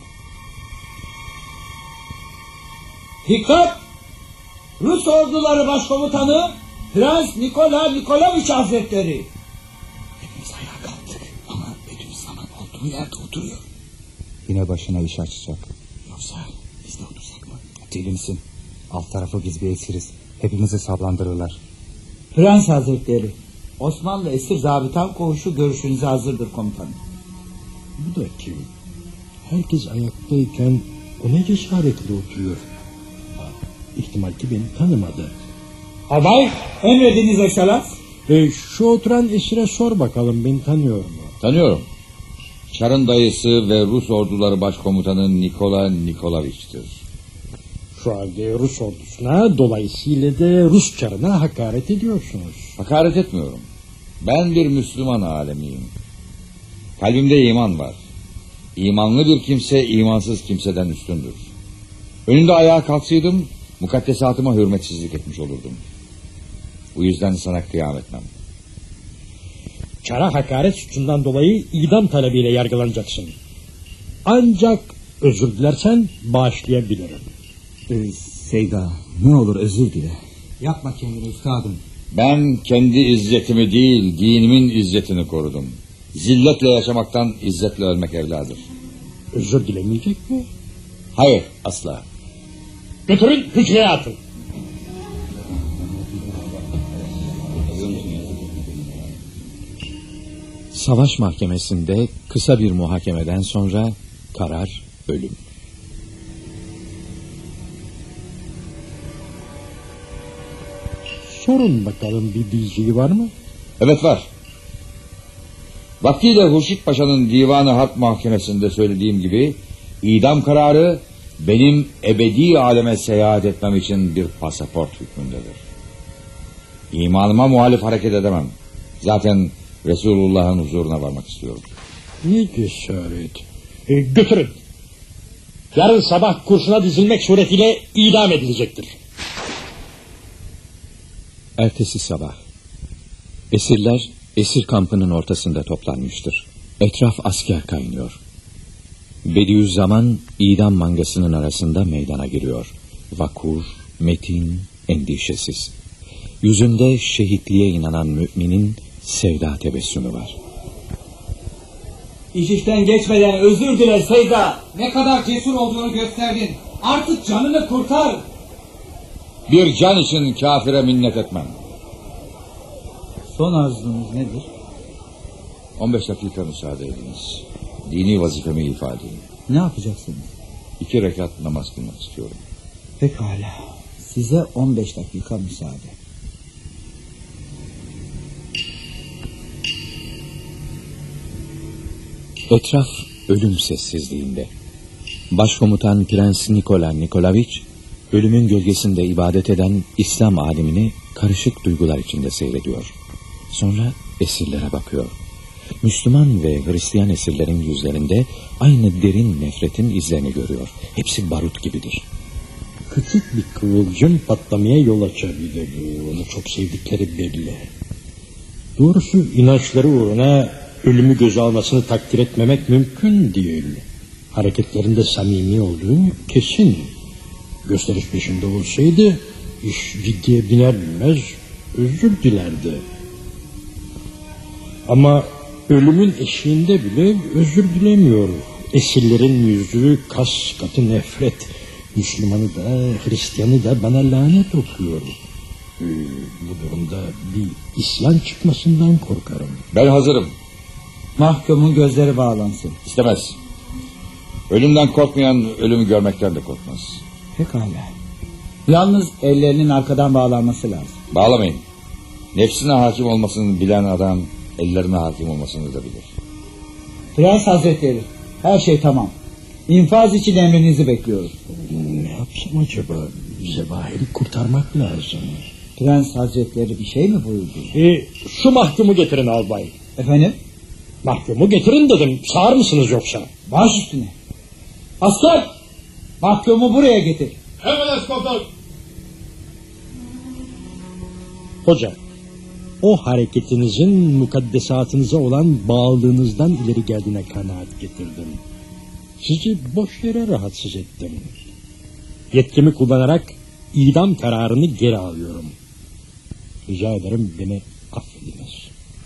Dikkat! Rus orduları başkomutanı Prens Nikola Nikolaviç Hazretleri. Hepimiz ayağa kalktık ama Bediüzzaman olduğu yerde oturuyor. Yine başına iş açacak. Yoksa biz de otursak mı? Deli misin? Alt tarafı biz bir esiriz. Hepimizi sablandırırlar. Prens Hazretleri, Osmanlı esir zabıtan koğuşu görüşünüze hazırdır komutanım. Bu da kim? Herkes ayaktayken o ne cesaretle oturuyor? İhtimal ki beni tanımadı. Albay, emrediniz ekselans. Şu oturan esire sor bakalım, beni tanıyor mu? Tanıyorum. Çar'ın dayısı ve Rus orduları başkomutanı Nikola Nikolaviç'tir. Şu halde Rus ordusuna, dolayısıyla da Rus çarına hakaret ediyorsunuz. Hakaret etmiyorum. Ben bir Müslüman alemiyim. Kalbimde iman var. İmanlı bir kimse imansız kimseden üstündür. Önünde ayağa kalksaydım mukaddesatıma hürmetsizlik etmiş olurdum. Bu yüzden sana kıyam etmem. Çara hakaret suçundan dolayı idam talebiyle yargılanacaksın. Ancak özür dilersen bağışlayabilirim. Seyda, ne olur özür dile. Yapma kendini üstadım. Ben kendi izzetimi değil, dinimin izzetini korudum. Zilletle yaşamaktan izzetle ölmek evladır. Özür dilemeyecek mi? Hayır, asla. Götürün, hücreye atın. Savaş mahkemesinde kısa bir muhakemeden sonra karar ölüm. Sorun bakalım, bir bilgi var mı? Evet var. Vaktiyle Hurşit Paşa'nın Divan-ı Harp Mahkemesi'nde söylediğim gibi idam kararı benim ebedi aleme seyahat etmem için bir pasaport hükmündedir. İmanıma muhalif hareket edemem. Zaten Resulullah'ın huzuruna varmak istiyorum. Ne cesaret. Götürün. Yarın sabah kurşuna dizilmek suretiyle idam edilecektir. Ertesi sabah. Esirler esir kampının ortasında toplanmıştır. Etraf asker kaynıyor. Bediüzzaman idam mangasının arasında meydana giriyor. Vakur, metin, endişesiz. Yüzünde şehitliğe inanan müminin sevda tebessümü var. İş işten geçmeden özür diler Seyda. Ne kadar cesur olduğunu gösterdin. Artık canını kurtar. Bir can için kafire minnet etmem. Son arzunuz nedir? 15 dakika müsaade ediniz. Dini vazifemi ifade edeyim. Ne yapacaksınız? 2 rekat namaz kılmak istiyorum. Pekala. Size 15 dakika müsaade. Etraf ölüm sessizliğinde. Başkomutan Prens Nikola Nikolaviç, ölümün gölgesinde ibadet eden İslam alimini karışık duygular içinde seyrediyor. Sonra esirlere bakıyor. Müslüman ve Hristiyan esirlerin yüzlerinde aynı derin nefretin izlerini görüyor. Hepsi barut gibidir. Küçük bir kıvılcım patlamaya yol açabilir. Onu çok sevdikleri belli. Doğrusu inançları uğruna ölümü göze almasını takdir etmemek mümkün değil. Hareketlerinde samimi olduğu kesin. Gösteriş peşinde olsaydı iş ciddiye biner bilmez özür dilerdi. Ama ölümün eşiğinde bile özür dilemiyor. Esirlerin yüzü kas katı nefret. Müslümanı da Hristiyanı da bana lanet okuyor. Bu durumda bir isyan çıkmasından korkarım. Ben hazırım. Mahkumun gözleri bağlansın. İstemez. Ölümden korkmayan ölümü görmekten de korkmaz. Pekala. Yalnız ellerinin arkadan bağlanması lazım. Bağlamayın. Nefsine hakim olmasını bilen adam ellerine hakim olmasını da bilir. Prens Hazretleri, her şey tamam. İnfaz için emrinizi bekliyoruz. Ne yapsam acaba? Zebahir'i kurtarmak lazım. Prens Hazretleri bir şey mi buyurdu? Şu mahkumu getirin albay. Efendim? Mahkumu getirin dedim. Sağır mısınız yoksa? Baş üstüne. Asker! Mahkumu buraya getir. Emredersiniz komutanım. Hoca, o hareketinizin mukaddesatınıza olan bağlılığınızdan ileri geldiğine kanaat getirdim. Sizi boş yere rahatsız ettim. Yetkimi kullanarak idam kararını geri alıyorum. Rica ederim beni affediniz.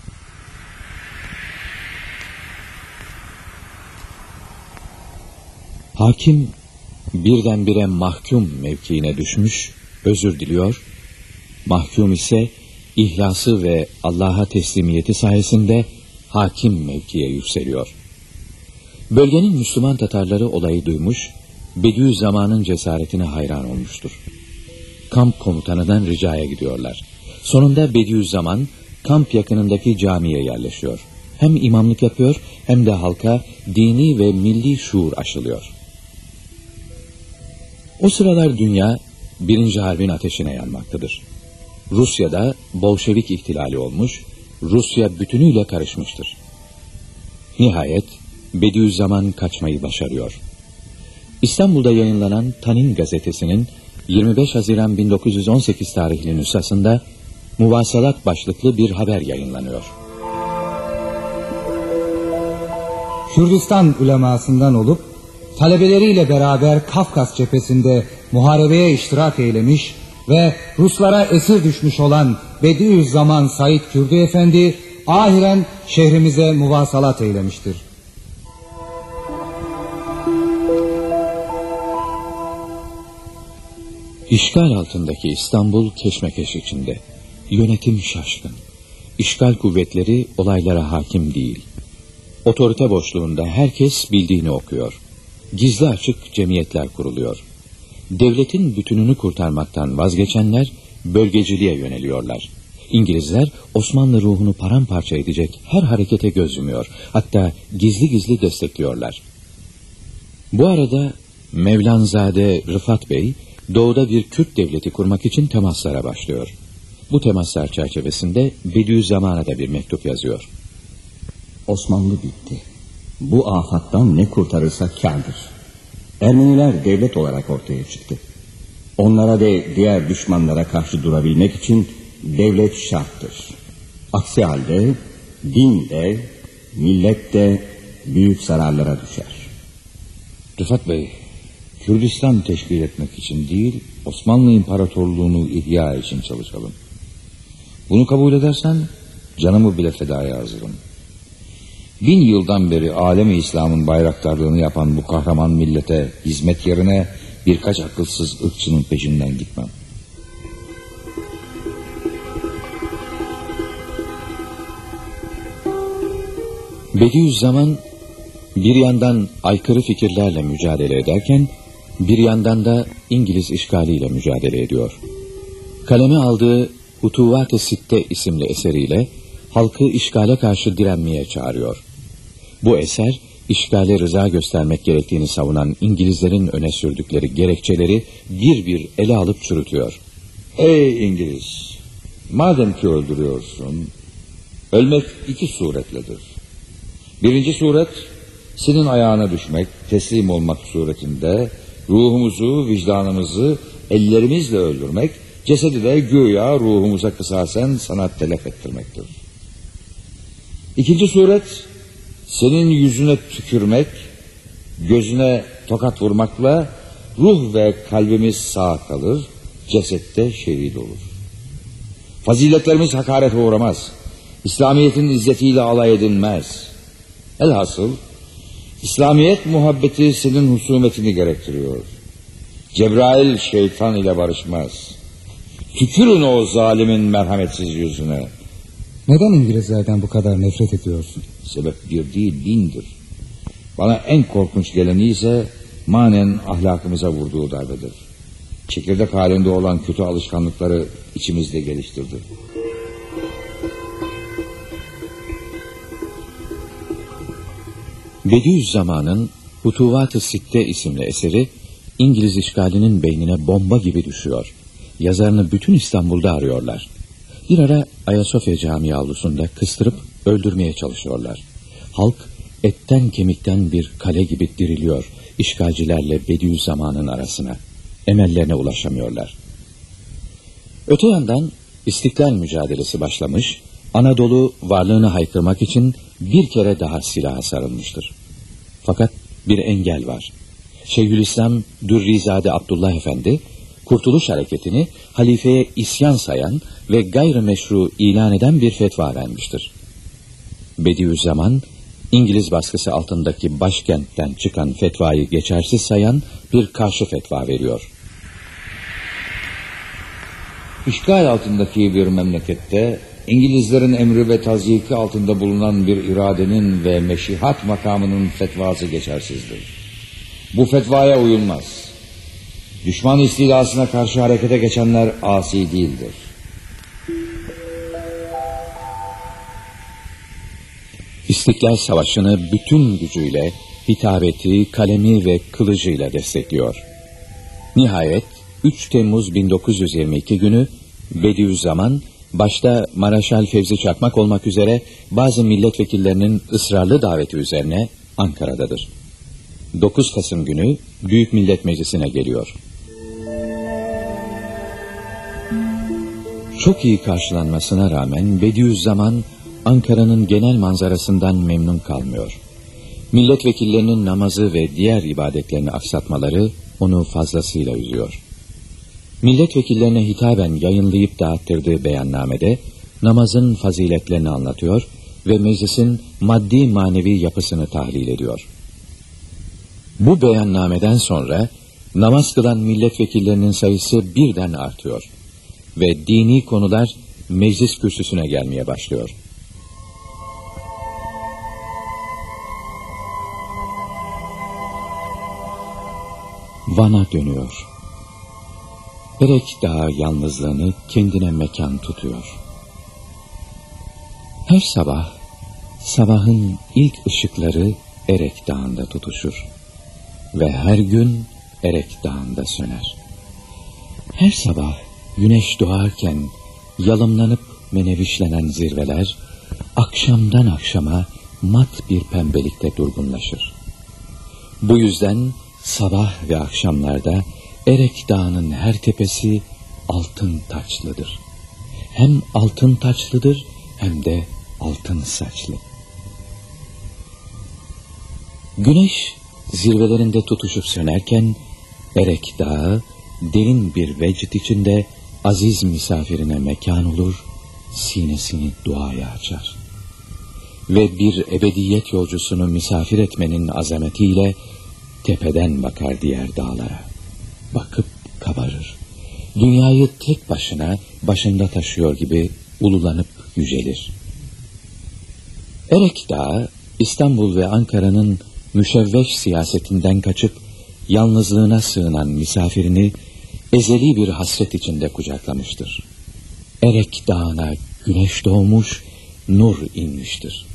Hakim birdenbire mahkum mevkiine düşmüş, özür diliyor. Mahkum ise ihlası ve Allah'a teslimiyeti sayesinde hakim mevkiye yükseliyor. Bölgenin Müslüman Tatarları olayı duymuş, Bediüzzaman'ın cesaretine hayran olmuştur. Kamp komutanından ricaya gidiyorlar. Sonunda Bediüzzaman kamp yakınındaki camiye yerleşiyor. Hem imamlık yapıyor hem de halka dini ve milli şuur aşılıyor. O sıralar dünya 1. Harbin ateşine yanmaktadır. Rusya'da Bolşevik ihtilali olmuş, Rusya bütünüyle karışmıştır. Nihayet Bediüzzaman kaçmayı başarıyor. İstanbul'da yayınlanan Tanin gazetesinin 25 Haziran 1918 tarihli nüshasında Muvasalat başlıklı bir haber yayınlanıyor. Kürdistan ulemasından olup talebeleriyle beraber Kafkas cephesinde muharebeye iştirak eylemiş ve Ruslara esir düşmüş olan Bediüzzaman Said Kürdi Efendi ahiren şehrimize muvasalat eylemiştir. İşgal altındaki İstanbul keşmekeş içinde. Yönetim şaşkın. İşgal kuvvetleri olaylara hakim değil. Otorite boşluğunda herkes bildiğini okuyor. Gizli açık cemiyetler kuruluyor. Devletin bütününü kurtarmaktan vazgeçenler bölgeciliğe yöneliyorlar. İngilizler Osmanlı ruhunu paramparça edecek her harekete göz yumuyor. Hatta gizli gizli destekliyorlar. Bu arada Mevlanzade Rıfat Bey doğuda bir Kürt devleti kurmak için temaslara başlıyor. Bu temaslar çerçevesinde Bediüzzaman'a da bir mektup yazıyor. Osmanlı bitti. Bu afattan ne kurtarırsa kârdır. Ermeniler devlet olarak ortaya çıktı. Onlara ve diğer düşmanlara karşı durabilmek için devlet şarttır. Aksi halde din de millet de büyük zararlara düşer. Rıfat Bey, Kürdistan teşkil etmek için değil, Osmanlı İmparatorluğunu ihya için çalışalım. Bunu kabul edersen canımı bile fedaya hazırım. 1000 yıldan beri alem-i İslam'ın bayraktarlığını yapan bu kahraman millete hizmet yerine birkaç akılsız ırkçının peşinden gitmem. Bediüzzaman bir yandan aykırı fikirlerle mücadele ederken bir yandan da İngiliz işgaliyle mücadele ediyor. Kaleme aldığı Hutuvat-ı Sitte isimli eseriyle halkı işgale karşı direnmeye çağırıyor. Bu eser işgale rıza göstermek gerektiğini savunan İngilizlerin öne sürdükleri gerekçeleri bir bir ele alıp çürütüyor. Ey İngiliz! Madem ki öldürüyorsun, ölmek 2 suretledir. Birinci suret, senin ayağına düşmek, teslim olmak suretinde ruhumuzu, vicdanımızı ellerimizle öldürmek, cesedi de güya ruhumuza kısasen sana telef ettirmektir. İkinci suret, senin yüzüne tükürmek, gözüne tokat vurmakla ruh ve kalbimiz sağ kalır, cesette şehit olur. Faziletlerimiz hakarete uğramaz, İslamiyet'in izzetiyle alay edilmez. Elhasıl İslamiyet muhabbeti senin husumetini gerektiriyor. Cebrail şeytan ile barışmaz. Tükürün o zalimin merhametsiz yüzüne. Neden İngilizlerden bu kadar nefret ediyorsun? Sebep bir değil 1000'dir. Bana en korkunç geleni ise manen ahlakımıza vurduğu darbedir. Çekirdek halinde olan kötü alışkanlıkları içimizde geliştirdi. Bediüzzaman'ın Hutuvat-ı Sitte isimli eseri İngiliz işgalinin beynine bomba gibi düşüyor. Yazarını bütün İstanbul'da arıyorlar. Bir ara Ayasofya Camii avlusunda kıstırıp öldürmeye çalışıyorlar. Halk etten kemikten bir kale gibi diriliyor işgalcilerle Bediüzzaman'ın arasına. Emellerine ulaşamıyorlar. Öte yandan İstiklal mücadelesi başlamış, Anadolu varlığını haykırmak için bir kere daha silaha sarılmıştır. Fakat bir engel var. Şeyhülislam Dürrizade Abdullah Efendi, Kurtuluş Hareketi'ni halifeye isyan sayan ve gayrimeşru ilan eden bir fetva vermiştir. Bediüzzaman, İngiliz baskısı altındaki başkentten çıkan fetvayı geçersiz sayan bir karşı fetva veriyor. İşgal altındaki bir memlekette İngilizlerin emri ve tazyiki altında bulunan bir iradenin ve meşihat makamının fetvası geçersizdir. Bu fetvaya uyulmaz. Düşman istilasına karşı harekete geçenler asi değildir. İstiklal Savaşı'nı bütün gücüyle, hitabeti, kalemi ve kılıcıyla destekliyor. Nihayet 3 Temmuz 1922 günü Bediüzzaman, başta Maraşal Fevzi Çakmak olmak üzere bazı milletvekillerinin ısrarlı daveti üzerine Ankara'dadır. 9 Kasım günü Büyük Millet Meclisi'ne geliyor. Çok iyi karşılanmasına rağmen Bediüzzaman Ankara'nın genel manzarasından memnun kalmıyor. Milletvekillerinin namazı ve diğer ibadetlerini aksatmaları onu fazlasıyla üzüyor. Milletvekillerine hitaben yayınlayıp dağıttırdığı beyannamede namazın faziletlerini anlatıyor ve meclisin maddi manevi yapısını tahlil ediyor. Bu beyannameden sonra namaz kılan milletvekillerinin sayısı birden artıyor ve dini konular meclis kürsüsüne gelmeye başlıyor. Van'a dönüyor. Erek Dağı yalnızlığını kendine mekan tutuyor. Her sabah, sabahın ilk ışıkları Erek Dağı'nda tutuşur. Ve her gün Erek Dağı'nda söner. Her sabah güneş doğarken yalımlanıp menevişlenen zirveler, akşamdan akşama mat bir pembelikte durgunlaşır. Bu yüzden sabah ve akşamlarda Erek Dağı'nın her tepesi altın taçlıdır. Hem altın taçlıdır hem de altın saçlı. Güneş zirvelerinde tutuşup sönerken Erek Dağı derin bir vecd içinde aziz misafirine mekan olur, sinesini duaya açar. ve bir ebediyet yolcusunu misafir etmenin azametiyle tepeden bakar diğer dağlara. Bakıp kabarır. Dünyayı tek başına başında taşıyor gibi ululanıp yücelir. Erek Dağı, İstanbul ve Ankara'nın müşevveş siyasetinden kaçıp yalnızlığına sığınan misafirini ezeli bir hasret içinde kucaklamıştır. Erek Dağı'na güneş doğmuş, nur inmiştir.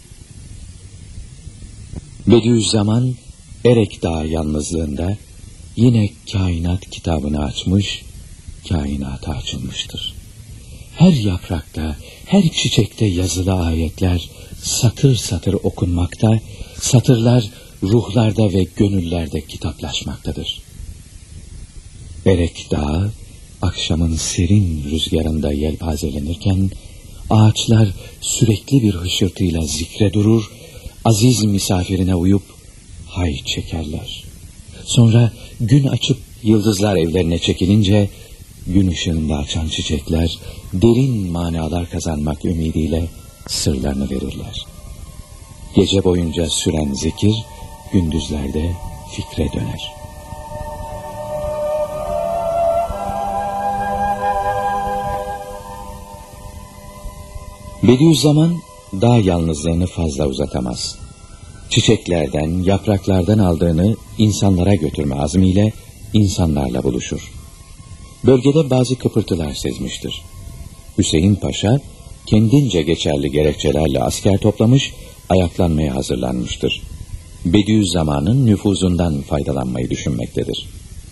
Bediüzzaman, Erek Dağı yalnızlığında yine kainat kitabını açmış, kainata açılmıştır. Her yaprakta, her çiçekte yazılı ayetler satır satır okunmakta, satırlar ruhlarda ve gönüllerde kitaplaşmaktadır. Erek Dağı, akşamın serin rüzgarında yelpazelenirken, ağaçlar sürekli bir hışırtıyla zikre durur, aziz misafirine uyup hay çekerler. Sonra gün açıp yıldızlar evlerine çekilince, gün ışığında açan çiçekler derin manalar kazanmak ümidiyle sırlarını verirler. Gece boyunca süren zikir gündüzlerde fikre döner. Bediüzzaman dağ yalnızlığını fazla uzatamaz. Çiçeklerden, yapraklardan aldığını insanlara götürme azmiyle insanlarla buluşur. Bölgede bazı kıpırtılar sezmiştir. Hüseyin Paşa kendince geçerli gerekçelerle asker toplamış, ayaklanmaya hazırlanmıştır. Bediüzzaman'ın nüfuzundan faydalanmayı düşünmektedir.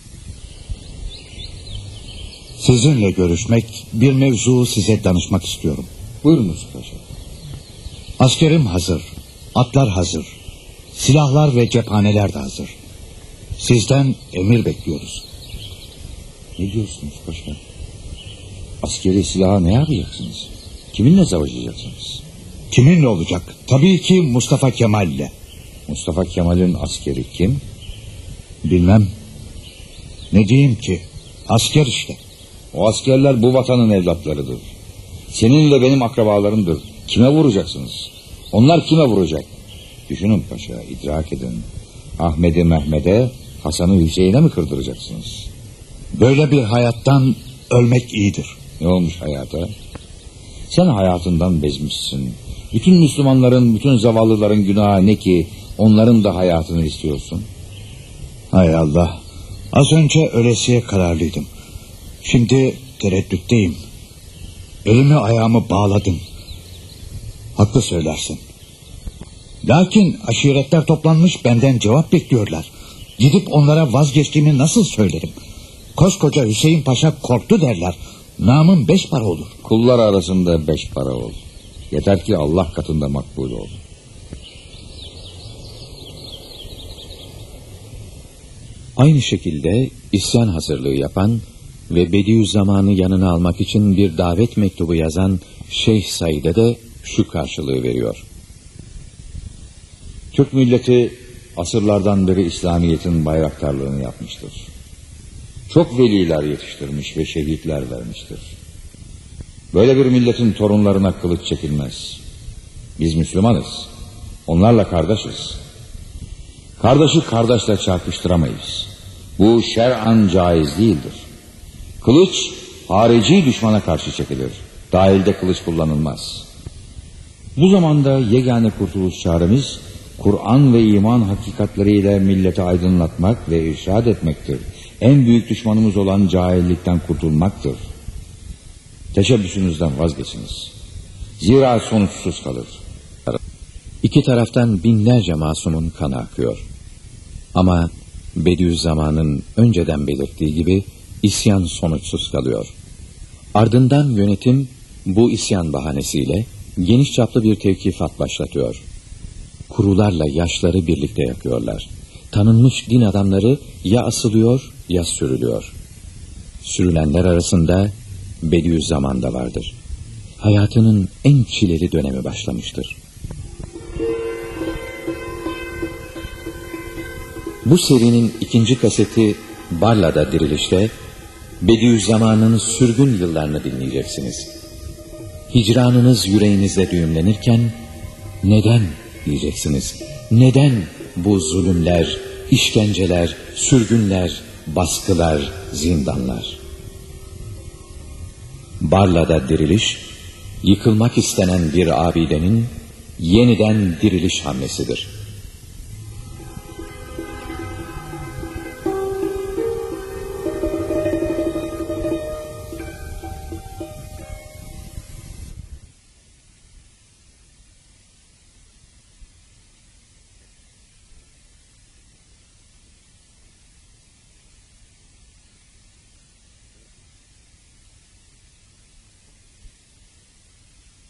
Sizinle görüşmek, bir mevzu size danışmak istiyorum. Buyurunuz paşa. Askerim hazır, atlar hazır, silahlar ve cephaneler de hazır. Sizden emir bekliyoruz. Ne diyorsunuz paşa? Askeri silahı ne yapacaksınız? Kiminle savaşacaksınız? Kiminle olacak? Tabii ki Mustafa Kemal'le. Mustafa Kemal'in askeri kim? Bilmem. Ne diyeyim ki? Asker işte. O askerler bu vatanın evlatlarıdır. Senin ve benim akrabalarımdır. Kime vuracaksınız? Onlar kime vuracak? Düşünün paşa, idrak edin. Ahmet'i Mehmet'e, Hasan'ı Hüseyin'e mi kırdıracaksınız? Böyle bir hayattan ölmek iyidir. Ne olmuş hayata? Sen hayatından bezmişsin. Bütün Müslümanların, bütün zavallıların günahı ne ki onların da hayatını istiyorsun? Hay Allah. Az önce ölesiye kararlıydım. Şimdi tereddütteyim. Elimi ayağımı bağladım. Haklı söylersin. Lakin aşiretler toplanmış, benden cevap bekliyorlar. Gidip onlara vazgeçtiğimi nasıl söylerim? Koskoca Hüseyin Paşa korktu derler. Namım 5 para olur. Kullar arasında 5 para ol. Yeter ki Allah katında makbul ol. Aynı şekilde isyan hazırlığı yapan ve Bediüzzaman'ı yanına almak için bir davet mektubu yazan Şeyh Said'e de şu karşılığı veriyor. Türk milleti asırlardan beri İslamiyet'in bayraktarlığını yapmıştır. Çok veliler yetiştirmiş ve şehitler vermiştir. Böyle bir milletin torunlarına kılıç çekilmez. Biz Müslümanız. Onlarla kardeşiz. Kardeşi kardeşle çarpıştıramayız. Bu şer'an caiz değildir. Kılıç harici düşmana karşı çekilir. Dahilde kılıç kullanılmaz. Bu zamanda yegane kurtuluş çaremiz Kur'an ve iman hakikatleriyle milleti aydınlatmak ve irşad etmektir. En büyük düşmanımız olan cahillikten kurtulmaktır. Teşebbüsünüzden vazgeçiniz. Zira sonuçsuz kalır. İki taraftan binlerce masumun kanı akıyor. Ama Bediüzzaman'ın önceden belirttiği gibi isyan sonuçsuz kalıyor. Ardından yönetim bu isyan bahanesiyle geniş çaplı bir tevkifat başlatıyor. Kurularla yaşları birlikte yakıyorlar. Tanınmış din adamları ya asılıyor ya sürülüyor. Sürülenler arasında Bediüzzaman da vardır. Hayatının en çileli dönemi başlamıştır. Bu serinin 2. kaseti Barla'da Diriliş'te Bediüzzaman'ın sürgün yıllarını dinleyeceksiniz. Hicranınız yüreğinizde düğümlenirken Neden diyeceksiniz? Neden bu zulümler, işkenceler, sürgünler, baskılar, zindanlar? Barla'da diriliş, yıkılmak istenen bir abidenin yeniden diriliş hamlesidir.